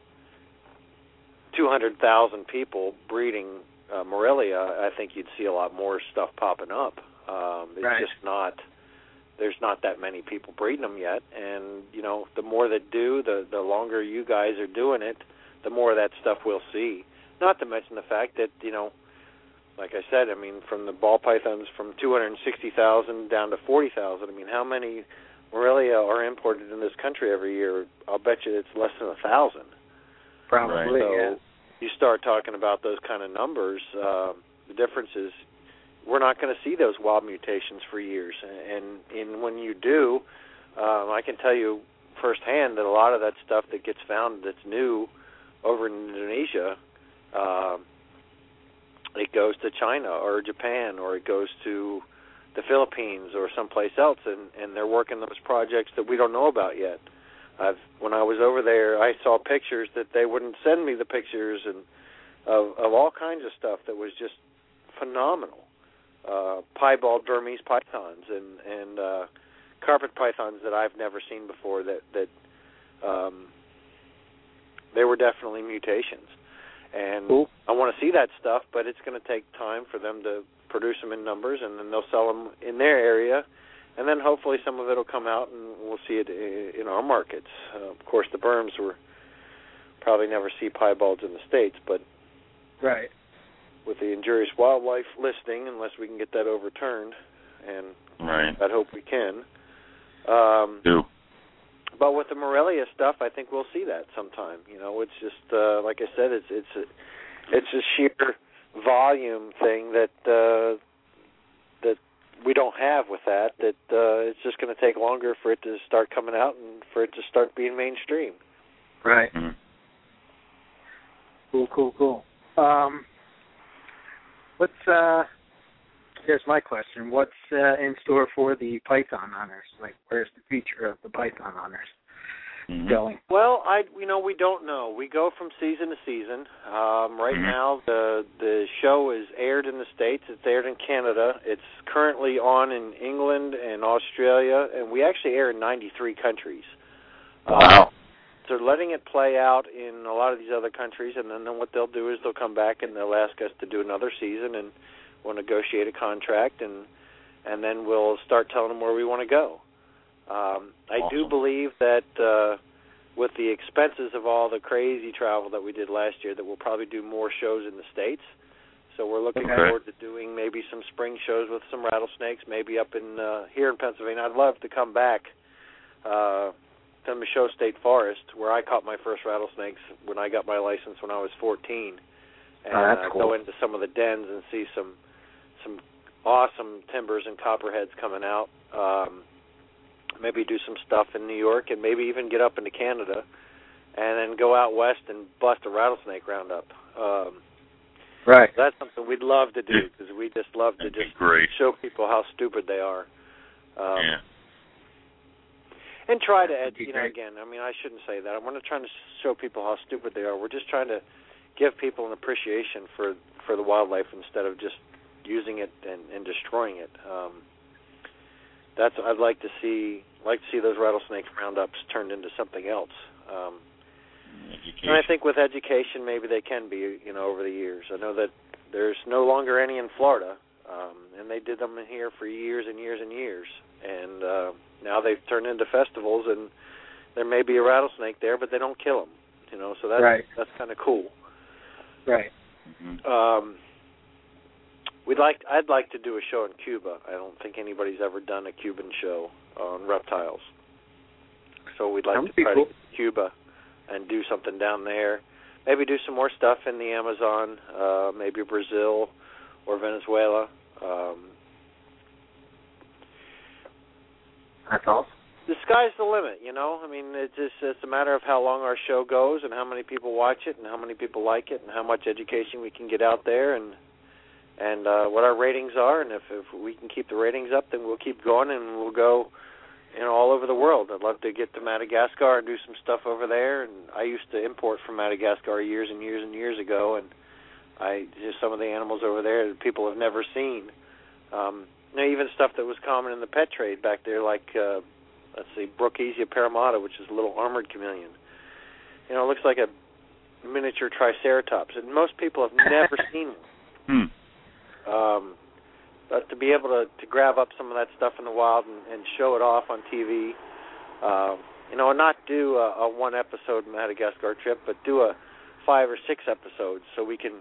two hundred thousand people breeding uh, Morelia, I think you'd see a lot more stuff popping up. Um, it's right. just not. There's not that many people breeding them yet, and you know, the more that do, the the longer you guys are doing it, the more of that stuff we'll see. Not to mention the fact that, you know, like I said, I mean, from the ball pythons from two hundred sixty thousand down to forty thousand. I mean, how many Morelia are imported in this country every year? I'll bet you it's less than a thousand. Probably. So yeah. you start talking about those kind of numbers. Uh, the difference is, we're not going to see those wild mutations for years. And, and when you do, um, I can tell you firsthand that a lot of that stuff that gets found that's new over in Indonesia, um, it goes to China or Japan, or it goes to the Philippines or someplace else, and, and they're working those projects that we don't know about yet. I've, when I was over there, I saw pictures that they wouldn't send me the pictures, and of, of all kinds of stuff that was just phenomenal. Uh, piebald Burmese pythons and and uh, carpet pythons that I've never seen before. That that um, they were definitely mutations, and cool. I want to see that stuff. But it's going to take time for them to produce them in numbers, and then they'll sell them in their area, and then hopefully some of it will come out, and we'll see it in our markets. Uh, of course, the Burms were probably never see piebalds in the States, but right. with the injurious wildlife listing, unless we can get that overturned, and right. I'd hope we can. Um, Do. But with the Morelia stuff, I think we'll see that sometime. You know, it's just uh, like I said, it's it's a, it's a sheer volume thing that uh, that we don't have with that. That uh, it's just going to take longer for it to start coming out and for it to start being mainstream. Right. Mm-hmm. Cool, cool, cool. Um, What's, uh, here's my question. What's uh, in store for the Python Honors? Like, where's the future of the Python Honors mm-hmm. going? Well, I, you know, we don't know. We go from season to season. Um, right mm-hmm. now, the the show is aired in the States. It's aired in Canada. It's currently on in England and Australia, and we actually air in ninety-three countries. Wow. Um, So they're letting it play out in a lot of these other countries, and then, then what they'll do is they'll come back and they'll ask us to do another season, and we'll negotiate a contract, and and then we'll start telling them where we want to go. Um, I awesome. do believe that uh, with the expenses of all the crazy travel that we did last year, that we'll probably do more shows in the States. So we're looking okay. forward to doing maybe some spring shows with some rattlesnakes, maybe up in uh, here in Pennsylvania. I'd love to come back uh, to Michaud State Forest, where I caught my first rattlesnakes when I got my license when I was fourteen, and oh, that's uh, cool. go into some of the dens and see some some awesome timbers and copperheads coming out. Um, maybe do some stuff in New York, and maybe even get up into Canada, and then go out west and bust a rattlesnake roundup. Um, Right. That's something we'd love to do, because we just love to That'd just be great. show people how stupid they are. Um, yeah. And try to, ed- That'd be you know, great. again, I mean, I shouldn't say that. We're not trying to show people how stupid they are. We're just trying to give people an appreciation for, for the wildlife instead of just using it and, and destroying it. Um, that's I'd like to see. Like to see those rattlesnake roundups turned into something else. Um, Education. And I think with education, maybe they can be, you know, over the years. I know that there's no longer any in Florida, um, and they did them in here for years and years and years. And uh, now they've turned into festivals, and there may be a rattlesnake there, but they don't kill them. You know, so that's right. that's kind of cool. Right. Mm-hmm. Um, we'd like. I'd like to do a show in Cuba. I don't think anybody's ever done a Cuban show on reptiles. So we'd like That to would be try cool. to get to Cuba and do something down there. Maybe do some more stuff in the Amazon, uh, maybe Brazil or Venezuela. Um, That's awesome. the sky's the limit, you know. I mean, it's just it's a matter of how long our show goes and how many people watch it and how many people like it and how much education we can get out there and and uh, what our ratings are. And if, if we can keep the ratings up, then we'll keep going and we'll go, you know, all over the world. I'd love to get to Madagascar and do some stuff over there. And I used to import from Madagascar years and years and years ago, and I just some of the animals over there that people have never seen. Um, you know, even stuff that was common in the pet trade back there, like uh, let's see, Brookesia paramata, which is a little armored chameleon. You know, it looks like a miniature triceratops, and most people have never seen one. Hmm. Um, but to be able to, to grab up some of that stuff in the wild and, and show it off on T V, uh, you know, and not do a, a one-episode Madagascar trip, but do a five or six episodes so we can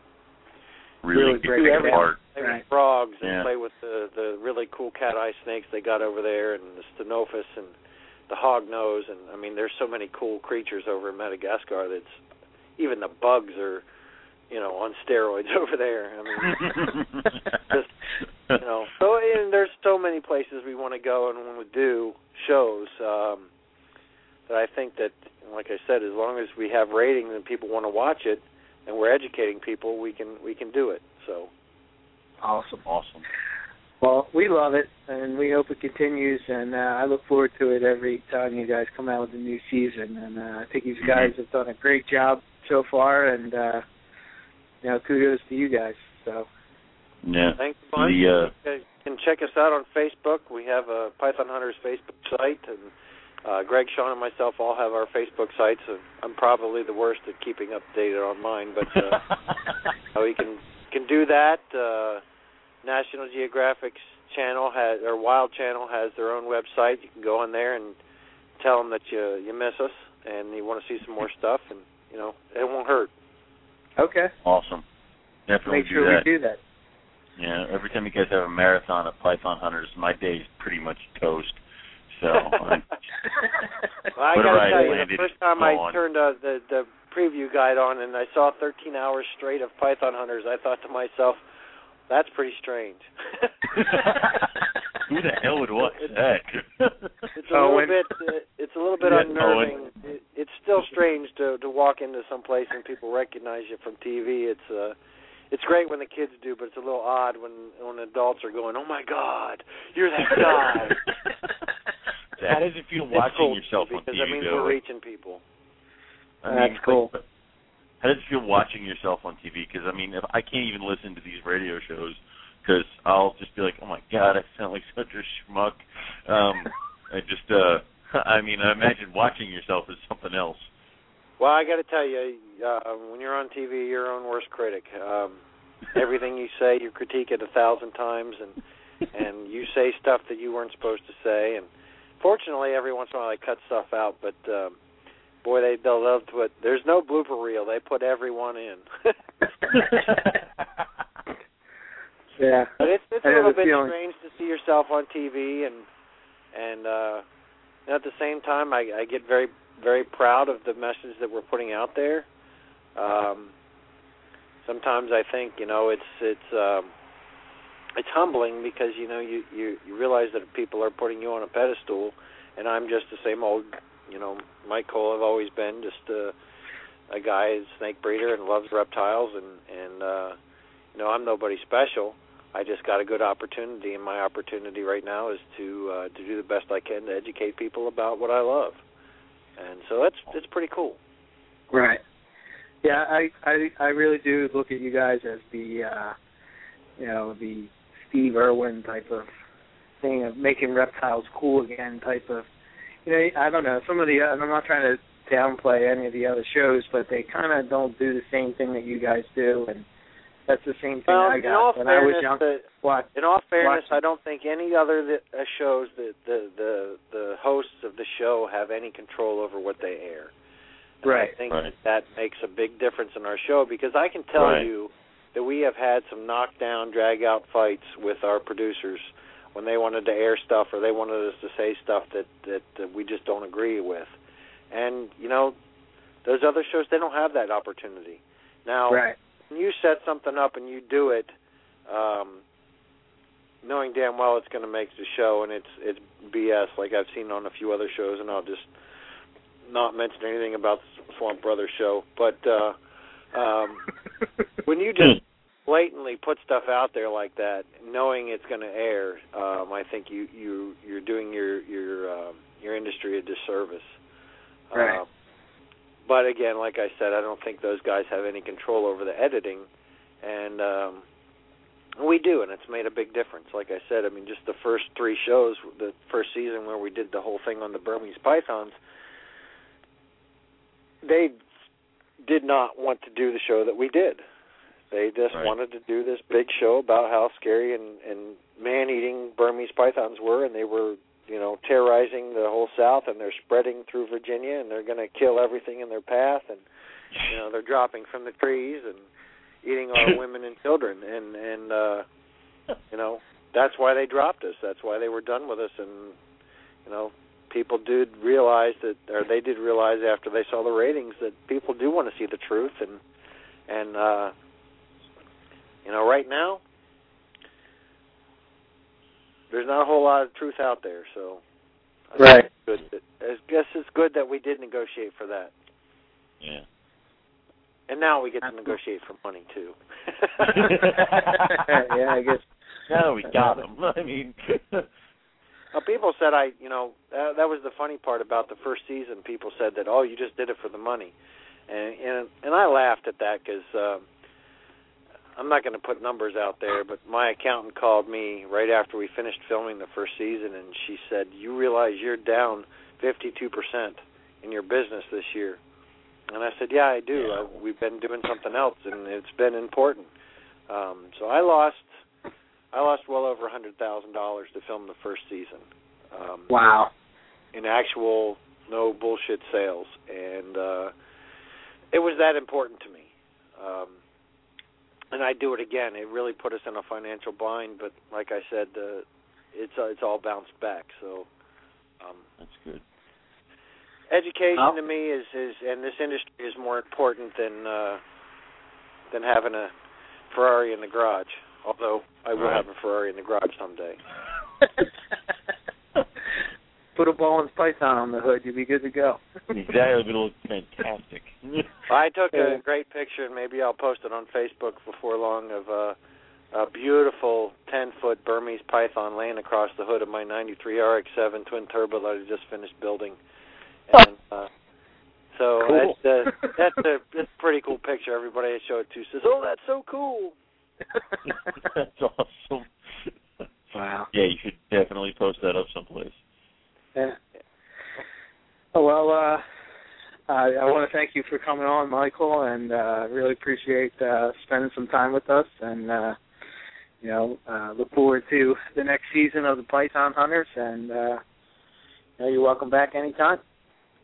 Really, Really get break it it down. apart. play Right. with frogs and Yeah. play with the, the really cool cat-eye snakes they got over there, and the Stenophis and the hognose, and I mean, there's so many cool creatures over in Madagascar that's even the bugs are, you know, on steroids over there. I mean, just, you know, so and there's so many places we want to go and want to do shows um, that I think that, like I said, as long as we have ratings and people want to watch it, and we're educating people, we can we can do it. So Awesome. Awesome. Well, we love it, and we hope it continues, and uh, I look forward to it every time you guys come out with a new season. And uh, I think you guys have done a great job so far, and, uh, you know, kudos to you guys. So Yeah. thanks a bunch. The, uh, You can check us out on Facebook. We have a Python Hunters Facebook site, and uh, Greg, Sean, and myself all have our Facebook sites. And I'm probably the worst at keeping updated on mine, but uh, we can can do that. Uh, National Geographic's channel has, or Wild Channel has their own website. You can go on there and tell them that you you miss us and you want to see some more stuff, and you know it won't hurt. okay, Awesome. Definitely make do sure that. we do that. Yeah, every time you guys have a marathon of Python Hunters, my day's pretty much toast. So, I, Well, I Whatever got to I tell you, landed, the first time I gone. turned uh, the the preview guide on and I saw thirteen hours straight of Python Hunters, I thought to myself, that's pretty strange. who the hell would watch that? It's a Owen. little bit. Uh, it's a little bit Yeah, unnerving. It, it's still strange to to walk into some place and people recognize you from T V. It's uh, it's great when the kids do, but it's a little odd when when adults are going, "Oh my God, you're that guy." How does it feel It's watching cool yourself on because T V? that means though? we're reaching people. I mean, That's cool. like, how does it feel watching yourself on T V? Because I mean, if I can't even listen to these radio shows because I'll just be like, "Oh my God, I sound like such a schmuck." Um, I just, uh, I mean, I imagine watching yourself is something else. Well, I got to tell you, uh, when you're on T V, you're your own worst critic. Um, everything you say, you critique it a thousand times, and and you say stuff that you weren't supposed to say. And fortunately, every once in a while, I cut stuff out. But um, boy, they they'll love to put. There's no blooper reel. They put everyone in. Yeah, but it's it's a I little bit feeling. strange to see yourself on T V, and and uh, at the same time, I, I get very very proud of the message that we're putting out there. Um, sometimes I think you know it's it's um, it's humbling because you know you, you you realize that people are putting you on a pedestal, and I'm just the same old you know Mike Cole. I've always been just a, a guy, a snake breeder, and loves reptiles, and and uh, you know I'm nobody special. I just got a good opportunity, and my opportunity right now is to uh, to do the best I can to educate people about what I love, and so that's that's pretty cool. Right. Yeah, I I I really do look at you guys as the uh, you know the Steve Irwin type of thing of making reptiles cool again type of. You know, I don't know. Some of the I'm not trying to downplay any of the other shows, but they kind of don't do the same thing that you guys do, and. That's the same thing well, I got in all when fairness, I was young. The, what? In all fairness, watching. I don't think any other that, uh, shows that the, the the hosts of the show have any control over what they air. And right. I think right. that makes a big difference in our show because I can tell right. you that we have had some knockdown, drag-out fights with our producers when they wanted to air stuff or they wanted us to say stuff that, that, that we just don't agree with. And, you know, those other shows, they don't have that opportunity. Now, right. when you set something up and you do it, um, knowing damn well it's going to make the show and it's it's B S like I've seen on a few other shows, and I'll just not mention anything about the Swamp Brothers show. But uh, um, when you just blatantly put stuff out there like that, knowing it's going to air, um, I think you you you're doing your your um, your industry a disservice. Right. Uh, But again, like I said, I don't think those guys have any control over the editing, and um, we do, and it's made a big difference. Like I said, I mean, just the first three shows, the first season where we did the whole thing on the Burmese pythons, they did not want to do the show that we did. They just right. wanted to do this big show about how scary and, and man-eating Burmese pythons were, and they were you know, terrorizing the whole South, and they're spreading through Virginia, and they're going to kill everything in their path, and, you know, they're dropping from the trees and eating our women and children, and, and uh, you know, that's why they dropped us. That's why they were done with us, and, you know, people did realize that, or they did realize after they saw the ratings that people do want to see the truth, and, and uh, you know, right now, there's not a whole lot of truth out there, so I right. Good that, I guess it's good that we did negotiate for that. Yeah. And now we get to negotiate for money too. Yeah, I guess. Now we got them. I mean, well, people said I, you know, that, that was the funny part about the first season. People said that, oh, you just did it for the money, and and, and I laughed at that because. Uh, I'm not going to put numbers out there, but my accountant called me right after we finished filming the first season, and she said, you realize you're down fifty-two percent in your business this year. And I said, yeah, I do. Yeah. I, we've been doing something else, and it's been important. Um, so I lost I lost well over one hundred thousand dollars to film the first season. Um, wow. In actual, no bullshit sales. And uh, it was that important to me. Um And I'd do it again. It really put us in a financial bind, but like I said, uh, it's uh, it's all bounced back. So um, that's good. Education oh. to me is, is, and this industry is more important than uh, than having a Ferrari in the garage. Although I will right. have a Ferrari in the garage someday. Put a Bowen's python on the hood, you'll be good to go. Exactly, it'll look fantastic. I took a great picture, and maybe I'll post it on Facebook before long, of a, a beautiful ten-foot Burmese python laying across the hood of my ninety-three R X seven twin turbo that I just finished building. And uh, so cool. that's, uh, that's, a, that's a pretty cool picture. Everybody I show it to says, oh, that's so cool. That's awesome. Wow. Yeah, you should definitely post that up someplace. Yeah. Oh, well, uh, I, I want to thank you for coming on, Michael, and uh, really appreciate uh, spending some time with us. And, uh, you know, uh, look forward to the next season of the Python Hunters. And, uh, you know, you're welcome back anytime.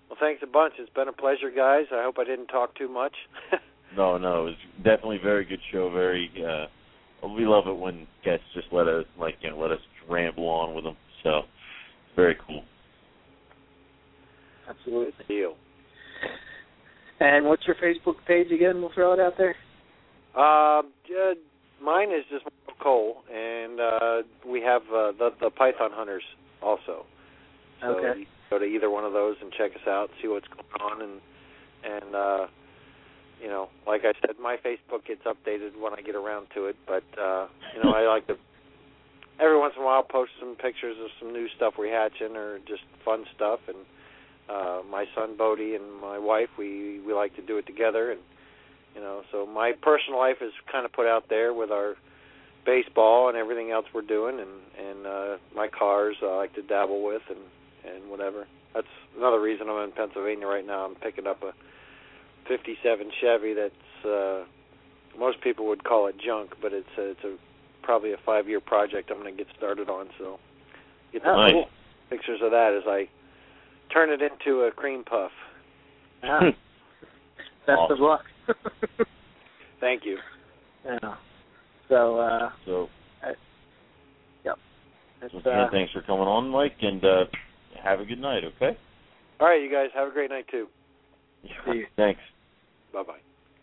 Well, thanks a bunch. It's been a pleasure, guys. I hope I didn't talk too much. No, no, it was definitely a very good show. Very, uh, we love it when guests just let us, like, you know, let us ramble on with them. So, very cool. Absolutely. Deal. And what's your Facebook page again? We'll throw it out there. Uh, uh, mine is just Cole, and uh, we have uh, the the Python Hunters also. So Okay. you go to either one of those and check us out, see what's going on, and and uh, you know, like I said, my Facebook gets updated when I get around to it. But uh, you know, I like to every once in a while post some pictures of some new stuff we're hatching or just fun stuff. And uh, my son Bodie and my wife, we we like to do it together. And you know, so my personal life is kind of put out there with our baseball and everything else we're doing, and and uh, my cars I like to dabble with and and whatever. That's another reason I'm in Pennsylvania right now. I'm picking up a fifty-seven Chevy that's uh, most people would call it junk, but it's a, it's a probably a five-year project I'm going to get started on. So get the Nice. cool pictures of that as I turn it into a cream puff. Ah. Best Awesome. of luck. Thank you. Yeah. So, uh, So, I, yep. It's, so again, uh, thanks for coming on, Mike, and uh, have a good night, okay? All right, you guys have a great night too. See you. Thanks. Bye-bye.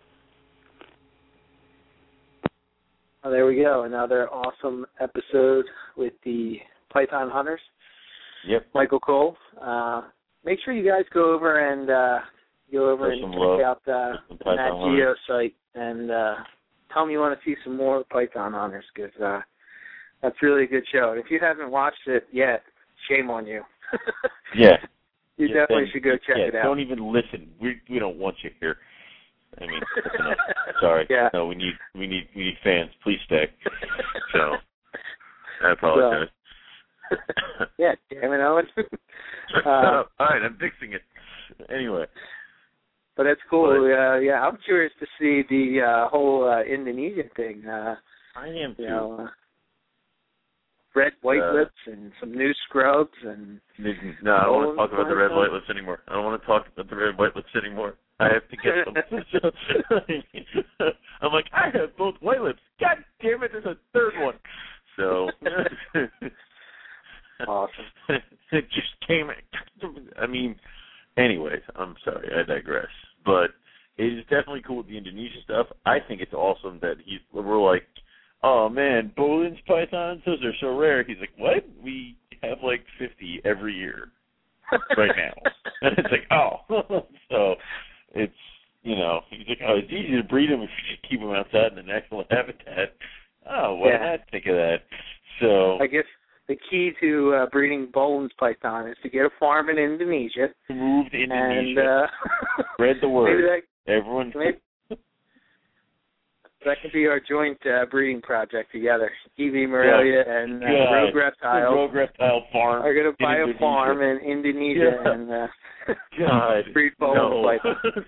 Oh, there we go. Another awesome episode with the Python Hunters. Yep. Michael Cole. Uh, make sure you guys go over and uh, go over Show and some check love out uh, to the the Python Nat Hunters. Geo site and uh, tell them you want to see some more Python Hunters because uh, that's really a good show. And if you haven't watched it yet, shame on you. Yeah. You Yeah, definitely then- should go check yeah, it out. Don't even listen. We we don't want you here. I mean, that's enough. Sorry. Yeah. No, we need we need we need fans. Please stay. So I apologize. Yeah, damn it, Owen. Shut uh, up. All right, I'm fixing it. Anyway. But that's cool. But- Uh, yeah, I'm curious to see the uh, whole uh, Indonesian thing. Uh, I am too. you know, uh, red white Uh, lips and some new scrubs and. No, I don't want to Oh, talk about the red Python. white lips anymore. I don't want to talk about the red white lips anymore. I have to get them. I'm like, I have both white lips. God damn it, there's a third one. So Awesome. It just came. I mean, anyways, I'm sorry, I digress. But it is definitely cool with the Indonesia stuff. I think it's awesome that he's. We're like, oh man, Bolin's pythons, those are so rare. He's like, what? We have like fifty every year right now. And it's like, oh. So it's, you know, he's like, oh, it's easy to breed them if you just keep them outside in an excellent habitat. Oh, why Yeah. did I think of that? So I guess the key to uh, breeding Bolin's python is to get a farm in Indonesia. moved to And Indonesia. uh, Spread the word. Maybe that, Everyone. maybe, that could be our joint uh, breeding project together. Evie Morelia and uh, God. Rogue Reptile Rogue Reptile Farm. are going to buy in a farm in Indonesia Yeah. and uh, God. breed Bolin's no. python.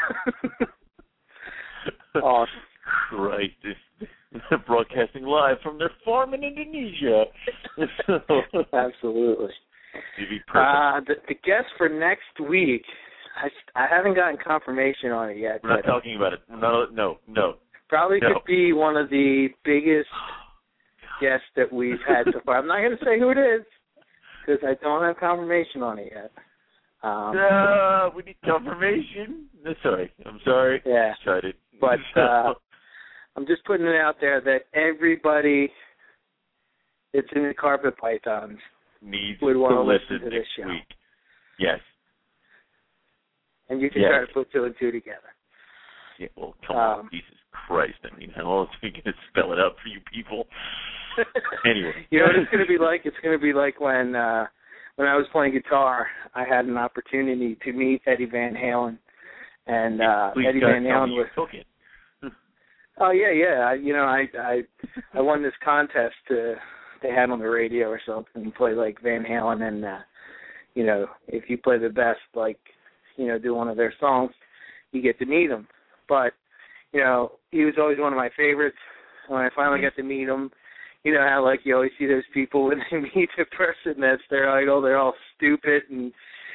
Awesome. Christ. Broadcasting live from their farm in Indonesia. Absolutely. It'd be perfect. Uh, the, the guest for next week, I, I haven't gotten confirmation on it yet. We're not but talking about it. No, no, no. probably no. could be one of the biggest guests that we've had so far. I'm not going to say who it is because I don't have confirmation on it yet. Um, No, we need confirmation. No, sorry. I'm sorry. Yeah. Tried it. But uh, I'm just putting it out there that everybody that's in the carpet pythons needs would want to to listen listen to this next show. week. Yes. And you can Yes. try to put two and two together. Yeah, well, come Um, on, Jesus Christ. I mean, how else are we going to spell it out for you people? Anyway. You know what it's going to be like? It's going to be like when uh, when I was playing guitar, I had an opportunity to meet Eddie Van Halen. And uh, Please, Eddie God, Van tell me Halen you was... took it. Oh, yeah, yeah. I, you know, I, I I won this contest uh, they had on the radio or something. You play like Van Halen and, uh, you know, if you play the best, like, you know, do one of their songs, you get to meet him. But, you know, he was always one of my favorites. When I finally got to meet him, you know how, like, you always see those people when they meet a person that's their idol, they're all stupid and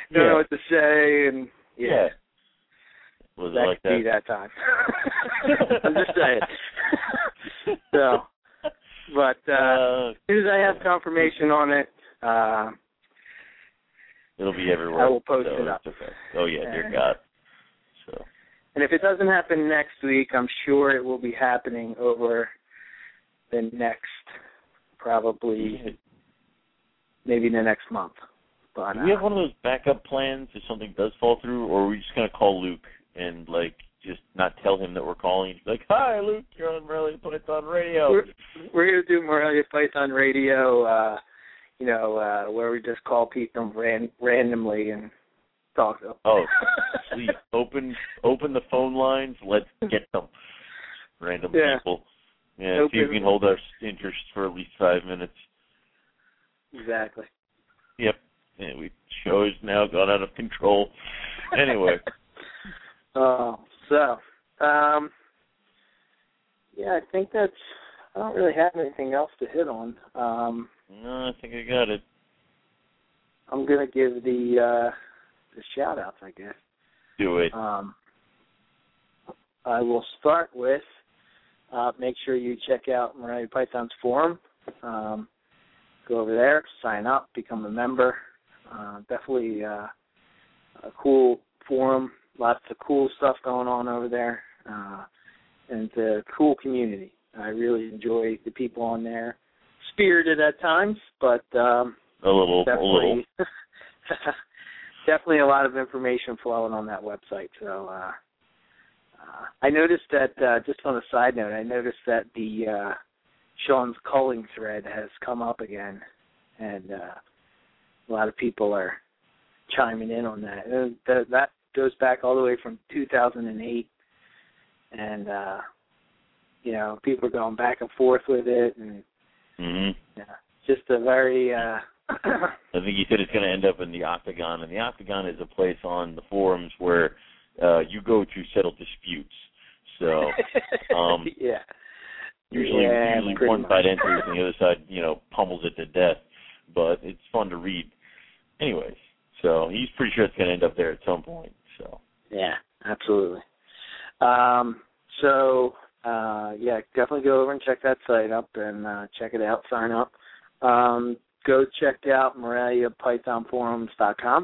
don't yeah. know what to say, and yeah. yeah. Was that it like could that? be that time. I'm just saying. So, but uh, Uh, as soon as I have confirmation on it, uh, it'll be everywhere. I will post so it up. it's okay. Oh yeah, dear And- God. So. And if it doesn't happen next week, I'm sure it will be happening over the next, probably, maybe the next month. But Do we have uh, one of those backup plans if something does fall through, or are we just gonna call Luke and like just not tell him that we're calling? Like, hi, Luke, you're on Morelia Python Radio. We're, we're gonna do Morelia Python Radio, uh, you know, uh, where we just call people ran, randomly and talk to them. Oh, please open open the phone lines. Let's get them, random Yeah. people. Yeah, Open. see if we can hold our interest for at least five minutes. Exactly. Yep. Yeah, we show has now gone out of control. Anyway. Oh, so, um, yeah, I think that's. I don't really have anything else to hit on. Um, No, I think I got it. I'm gonna give the uh, the shout outs, I guess. Do it. Um, I will start with uh, make sure you check out Morelia Python's forum. Um, go over there, sign up, become a member. Uh, definitely uh, a cool forum. Lots of cool stuff going on over there. Uh, and it's a cool community. I really enjoy the people on there. Spirited at times, but um, A little, a little. definitely, definitely a lot of information flowing on that website. So uh, uh, I noticed that, uh, just on a side note, I noticed that the uh, Sean's culling thread has come up again, and uh, a lot of people are chiming in on that. And that, that goes back all the way from two thousand eight, and, uh, you know, people are going back and forth with it, and Mm-hmm. yeah, just a very... Uh, I think he said it's going to end up in the Octagon, and the Octagon is a place on the forums where uh, you go to settle disputes. So um, yeah, usually, yeah, usually one much. side enters and the other side, you know, pummels it to death. But it's fun to read. Anyways, so he's pretty sure it's going to end up there at some point. So yeah, absolutely. Um, so. Uh, yeah, definitely go over and check that site up and uh, check it out, sign up. Um, go check out Morelia Python Forums dot com.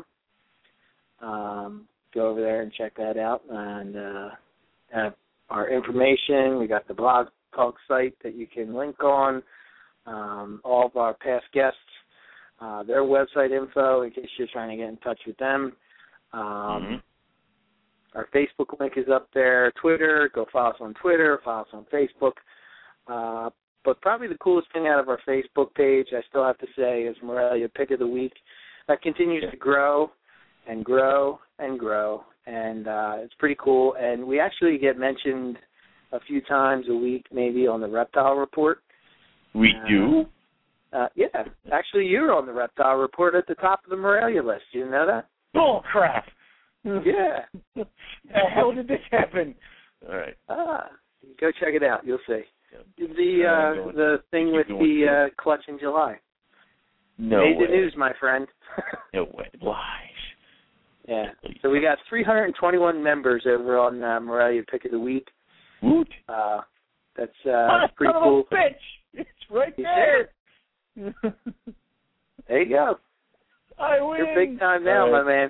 Um, go over there and check that out. And uh, have our information. We got the blog talk site that you can link on. Um, all of our past guests, uh, their website info in case you're trying to get in touch with them. Um, mm-hmm. Our Facebook link is up there. Twitter, go follow us on Twitter, follow us on Facebook. Uh, but probably the coolest thing out of our Facebook page, I still have to say, is Morelia Pick of the Week. That continues to grow and grow and grow, and uh, it's pretty cool. And we actually get mentioned a few times a week, maybe on the Reptile Report. We uh, do? Uh, yeah, actually, you're on the Reptile Report at the top of the Morelia list. You didn't know that? Bull crap! Yeah. How did this happen? All right. Ah, go check it out. You'll see. Yeah. The uh, the thing with the uh, clutch in July. No Made way. the news, my friend. No way. Lies. Yeah. So we got three hundred twenty-one members over on uh, Morelia Pick of the Week. Woot. Uh, that's uh, that's pretty cool. Bitch. It's right You there. There you go. I win. You're big time now, right. my man.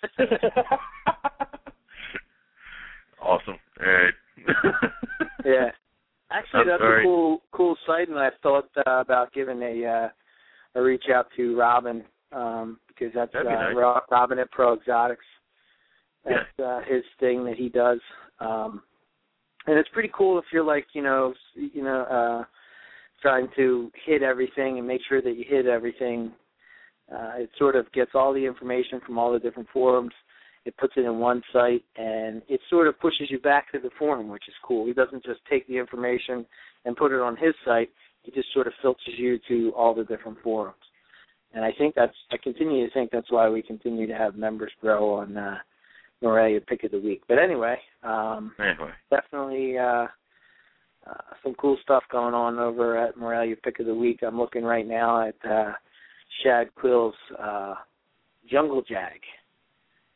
Awesome. All right. Yeah. Actually, I'm that's sorry. a cool cool site, and I thought uh, about giving a uh, a reach out to Robin um, because that's That'd be uh, nice. Ro- Robin at Pro Exotics. That's uh, his thing that he does, um, and it's pretty cool if you're like you know you know uh, trying to hit everything and make sure that you hit everything. Uh, it sort of gets all the information from all the different forums. It puts it in one site, and it sort of pushes you back to the forum, which is cool. He doesn't just take the information and put it on his site. He just sort of filters you to all the different forums. And I think that's, I continue to think that's why we continue to have members grow on uh, Morelia Pick of the Week. But anyway, um, Anyway. definitely uh, uh, some cool stuff going on over at Morelia Pick of the Week. I'm looking right now at uh, Shad Quill's uh, Jungle Jag.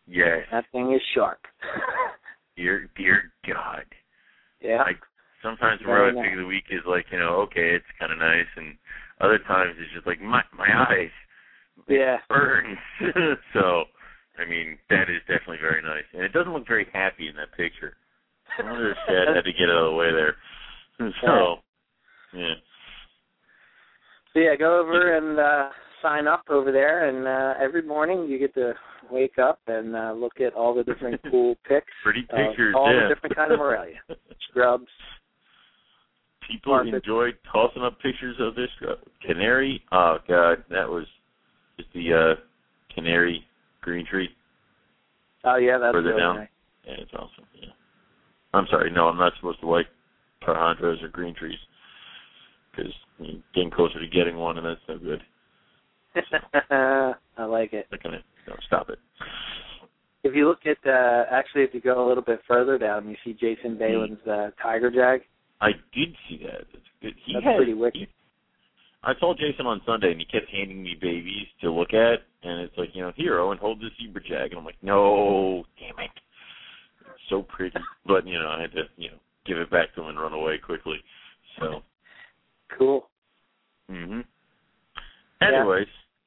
Yes. That thing is sharp. Dear, dear God. Yeah. Like, sometimes the Very Morelli nice. pick of the week is like, you know, okay, it's kind of nice, and other times it's just like, my my eyes. Yeah. Burns. So, I mean, that is definitely very nice. And it doesn't look very happy in that picture. I wonder if Chad had to get out of the way there. So, yeah. So, yeah, go over and uh, sign up over there, and uh, every morning you get to wake up and uh, look at all the different cool pics. Pretty pictures, uh, all yeah. the different kind of Morelia. Scrubs. People Carpet. enjoyed tossing up pictures of this uh, canary. Oh, God, that was just the uh, canary green tree. Oh, yeah, that's Further really down. nice. Yeah, it's awesome, yeah. I'm sorry, no, I'm not supposed to like parhondros or green trees because you're getting closer to getting one, and that's no good. So. I like it. Not gonna, no, stop it. If you look at, uh, actually, if you go a little bit further down, you see Jason Balin's uh, Tiger Jag. I did see that. It's good. He That's had, pretty wicked. He, I saw Jason on Sunday, and he kept handing me babies to look at, and it's like, you know, here, Owen, hold this zebra jag. And I'm like, no, damn it. It's so pretty. But, you know, I had to, you know, give it back to him and run away quickly. So. Cool. Mm-hmm. Anyways.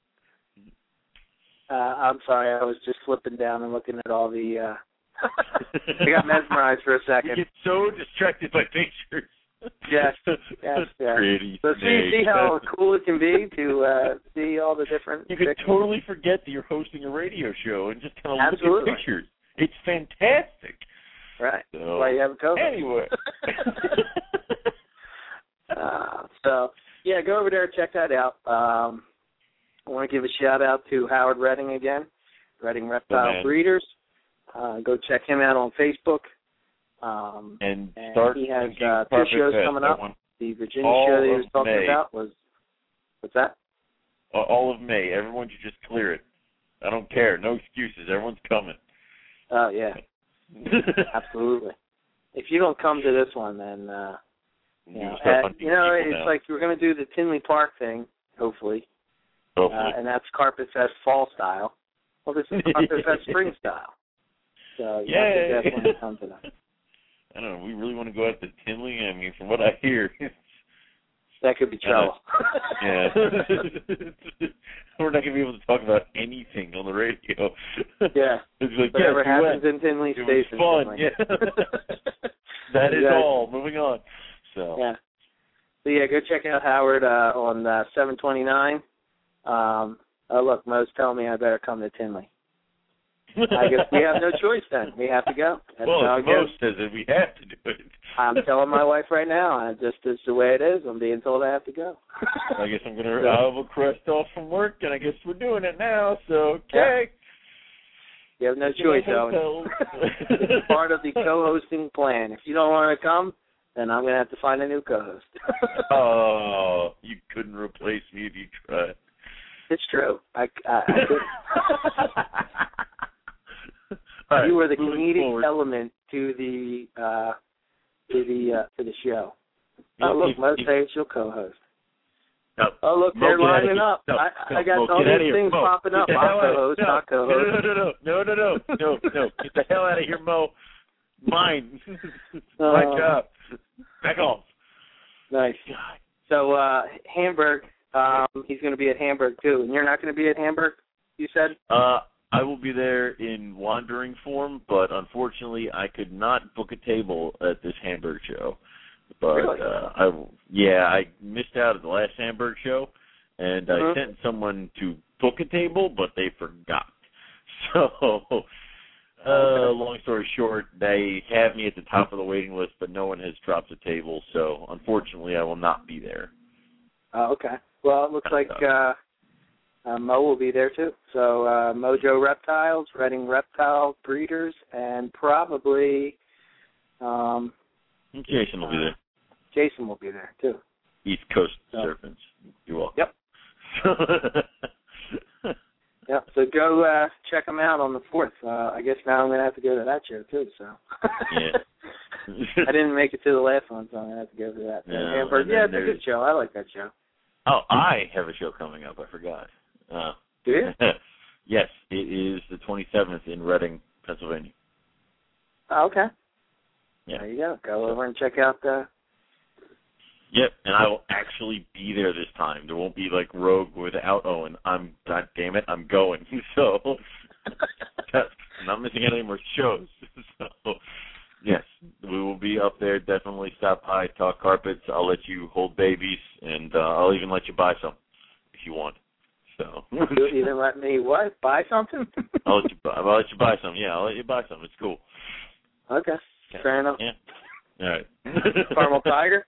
Uh, I'm sorry, I was just flipping down and looking at all the, uh, I got mesmerized for a second. You get so distracted by pictures. Yes, yes, yes. Pretty So see, see how cool it can be to uh, see all the different You could pictures. totally forget that you're hosting a radio show and just kind of Absolutely. look at pictures. It's fantastic. Right. So, That's why you have a co-host. Anyway. uh, so, yeah, go over there and check that out. Um, I want to give a shout-out to Howard Redding again, Redding Reptile Oh, Breeders. Uh, go check him out on Facebook. Um, and and start he has thinking uh, two Carpet shows Fest. coming I up. want The Virginia all show that he of was talking May. about was, what's that? all of May. Everyone should just clear it. I don't care. No excuses. Everyone's coming. Oh, yeah. Absolutely. If you don't come to this one, then, uh, you know, start uh, hunting you know people it's now. like we're going to do the Tinley Park thing, hopefully, Hopefully. uh, and that's Carpet Fest fall style. Well, this is Carpet Fest spring style. So you Yay. have to definitely come to that. I don't know. We really want to go out to Tinley. I mean, from what I hear, That could be trouble. yeah, we're not gonna be able to talk about anything on the radio. Yeah, it's like, whatever yes, we happens went. in Tinley It stays in was fun. Tinley. Yeah, that is Exactly. all. Moving on. So Yeah. So yeah, go check out Howard uh, on uh, seven twenty-nine. Um, oh look, Mo's telling me I better come to Tinley. I guess we have no choice then. We have to go. That's well, how if it goes. Mo says it, we have to do it. I'm telling my wife right now, I just it's the way it is. I'm being told I have to go. I guess I'm gonna. I have a crest off from work, and I guess we're doing it now. So okay. You have no Get choice, a Owen. hotel. It's part of the co-hosting plan. If you don't want to come, then I'm going to have to find a new co-host. Oh, you couldn't replace me if you tried. It's true. I, I, I couldn't. Right, You were the moving comedic forward. element to the uh, to the uh, to the show. Yeah, Oh look, if- Mo if- says you'll co-host. No. Oh look, Mo, they're get outta lining here. up. No, I, no, I got Mo, all get outta these here. things Mo, popping get up. the I'll hell outta- co-host, no, not co-host. No, no, no, no, no, no, no, no, no. Get the hell out of here, Mo. Mine. My Uh, job. Back off. Nice. God. So uh, Hamburg, um, he's going to be at Hamburg too, and you're not going to be at Hamburg. You said. Uh, I will be there in wandering form, but unfortunately, I could not book a table at this Hamburg show. But Really? uh, I, yeah, I missed out at the last Hamburg show, and Mhm. I sent someone to book a table, but they forgot. So, uh, long story short, they have me at the top of the waiting list, but no one has dropped a table. So, unfortunately, I will not be there. Oh, okay. Well, it looks like uh, uh, Mo will be there too. So uh, Mojo Reptiles, Redding Reptile Breeders, and probably um, Jason will be there. Jason will be there too. East Coast So- Serpents. You're welcome. Yep. Yep. So go uh, check them out on the fourth. Uh, I guess now I'm going to have to go to that show too. So. Yeah. I didn't make it to the last one, so I'm going to have to go to that. No, Hamburg. and then Yeah, it's a there's- good show. I like that show. Oh, I have a show coming up. I forgot. Uh, Do you? Yes, it is the twenty-seventh in Reading, Pennsylvania. Oh, okay. Yeah. There you go. Go over and check out the... Yep, and I will actually be there this time. There won't be like Rogue without Owen. I'm, God damn it, I'm going. So, I'm not missing any more shows. So, yes, we will be up there. Definitely stop by, talk carpets. I'll let you hold babies, and uh, I'll even let you buy some if you want. So, you'll even let me what? Buy something? I'll let you buy. I'll let you buy some. Yeah, I'll let you buy some. It's cool. Okay, okay. Fair enough. Yeah. All right. Caramel Tiger.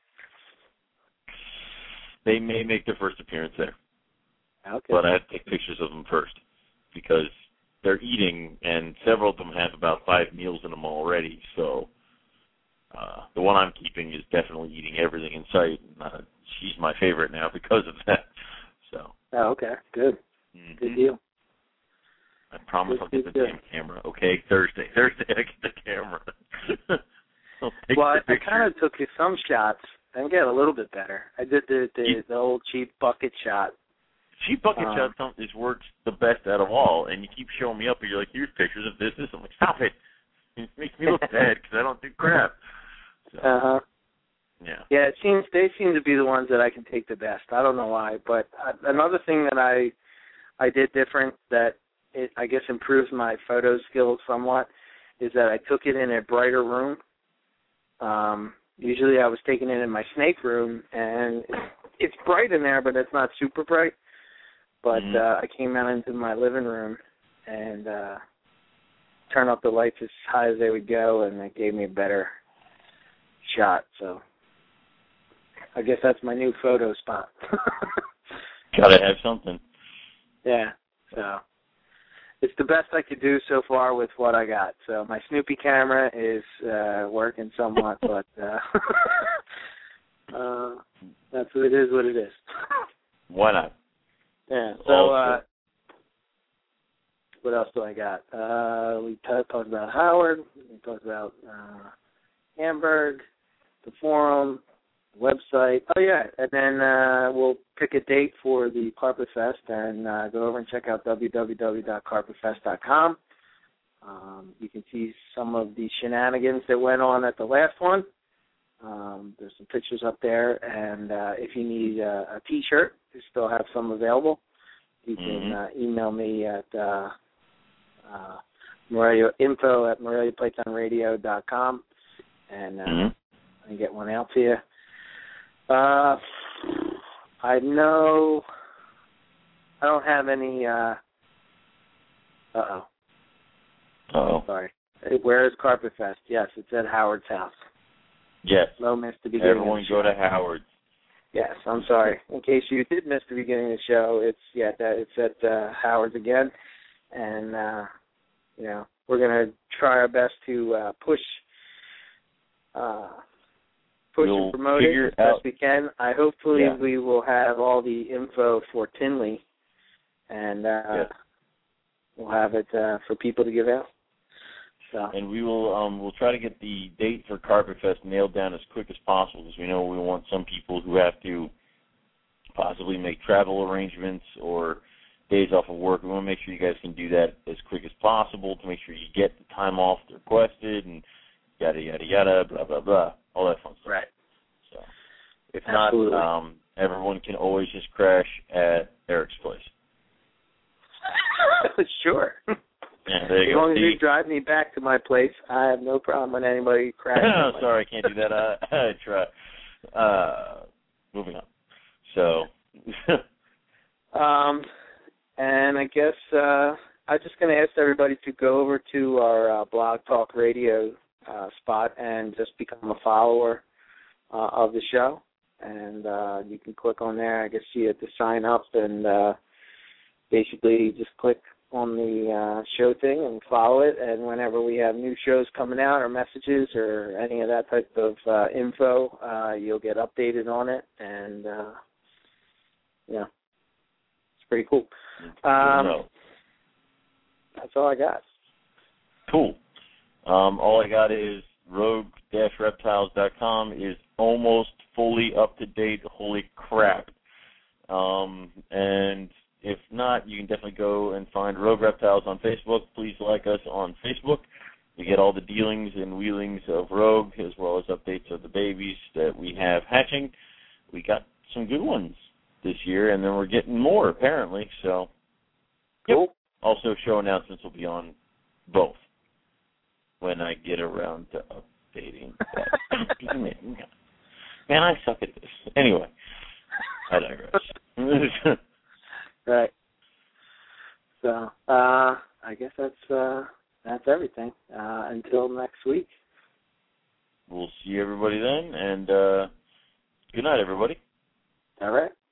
They may make their first appearance there. Okay. But I have to take pictures of them first because they're eating, and several of them have about five meals in them already. So uh, the one I'm keeping is definitely eating everything in sight. And, uh, she's my favorite now because of that. So. Oh, okay. Good. Mm-hmm. Good deal. I promise good, I'll get good, the good. damn camera. Okay, Thursday. Thursday I get the camera. Well, I, I kind of took you some shots. I can get a little bit better. I did the the, you, the old cheap bucket shot. Cheap bucket um, shot is works the best out of all, and you keep showing me up, and you're like, here's pictures of this, this. I'm like, stop it. It makes me look bad because I don't do crap. So, uh huh. Yeah. Yeah, it seems they seem to be the ones that I can take the best. I don't know why, but uh, another thing that I I did different that it I guess improves my photo skills somewhat is that I took it in a brighter room. Um, usually I was taking it in my snake room, and it's bright in there, but it's not super bright. But mm-hmm. uh, I came out into my living room and uh, turned up the lights as high as they would go, and it gave me a better shot. So I guess that's my new photo spot. Gotta have something. Yeah, so it's the best I could do so far with what I got. So my Snoopy camera is uh, working somewhat, but uh, uh, that's what it is. What it is. Why not? Yeah. So uh, what else do I got? Uh, we t- talked about Howard. We talked about uh, Hamburg, the forum, the website. Oh yeah, and then uh, we'll pick a date for the Carpet Fest and uh, go over and check out w w w dot carpet fest dot com. Um, you can see some of the shenanigans that went on at the last one. Um, there's some pictures up there, and uh, if you need uh, a T-shirt, we still have some available. You can mm-hmm. uh, email me at uh, uh, Morelia, info at morelia python radio dot com, and uh, mm-hmm. I can get one out to you. Uh, I know I don't have any. Uh oh. Oh. Sorry. Where is Carpet Fest? Yes, it's at Howard's house. Yes. No, missed the beginning. Everyone of the go show. to Howard's. Yes, I'm sorry. In case you did miss the beginning of the show, it's yeah, that it's at uh, Howard's again, and uh, you know we're gonna try our best to uh, push. Uh, push we'll and promote it as best out. we can. I hopefully yeah. we will have all the info for Tinley, and uh, yes. we'll have it uh, for people to give out. So. And we will um we'll try to get the date for Carpet Fest nailed down as quick as possible because we know we want some people who have to possibly make travel arrangements or days off of work. We want to make sure you guys can do that as quick as possible to make sure you get the time off requested and yada, yada, yada, blah, blah, blah, all that fun stuff. Right. So, if Absolutely. not, um, everyone can always just crash at Eric's place. Sure. Yeah, there you as go. long as See? you drive me back to my place, I have no problem with anybody crashing. Oh, sorry, I can't do that. Uh, I try. Uh, moving on. So. um, and I guess uh, I'm just going to ask everybody to go over to our uh, Blog Talk Radio uh, spot and just become a follower uh, of the show. And uh, you can click on there. I guess you have to sign up and uh, basically just click on the uh, show thing and follow it. And whenever we have new shows coming out or messages or any of that type of uh, info, uh, you'll get updated on it. And, uh, yeah, it's pretty cool. Um, that's all I got. Cool. Um, all I got is rogue dash reptiles dot com is almost fully up to date. Holy crap. Um, and if not, you can definitely go and find find Rogue Reptiles on Facebook. Please like us on Facebook. You get all the dealings and wheelings of Rogue, as well as updates of the babies that we have hatching. We got some good ones this year, and then we're getting more, apparently. So, yep. Cool. Also, show announcements will be on both when I get around to updating that. Man, I suck at this. Anyway, I digress. Right. So, uh, I guess that's uh, that's everything. Uh, until next week. We'll see everybody then, and uh, good night, everybody. All right.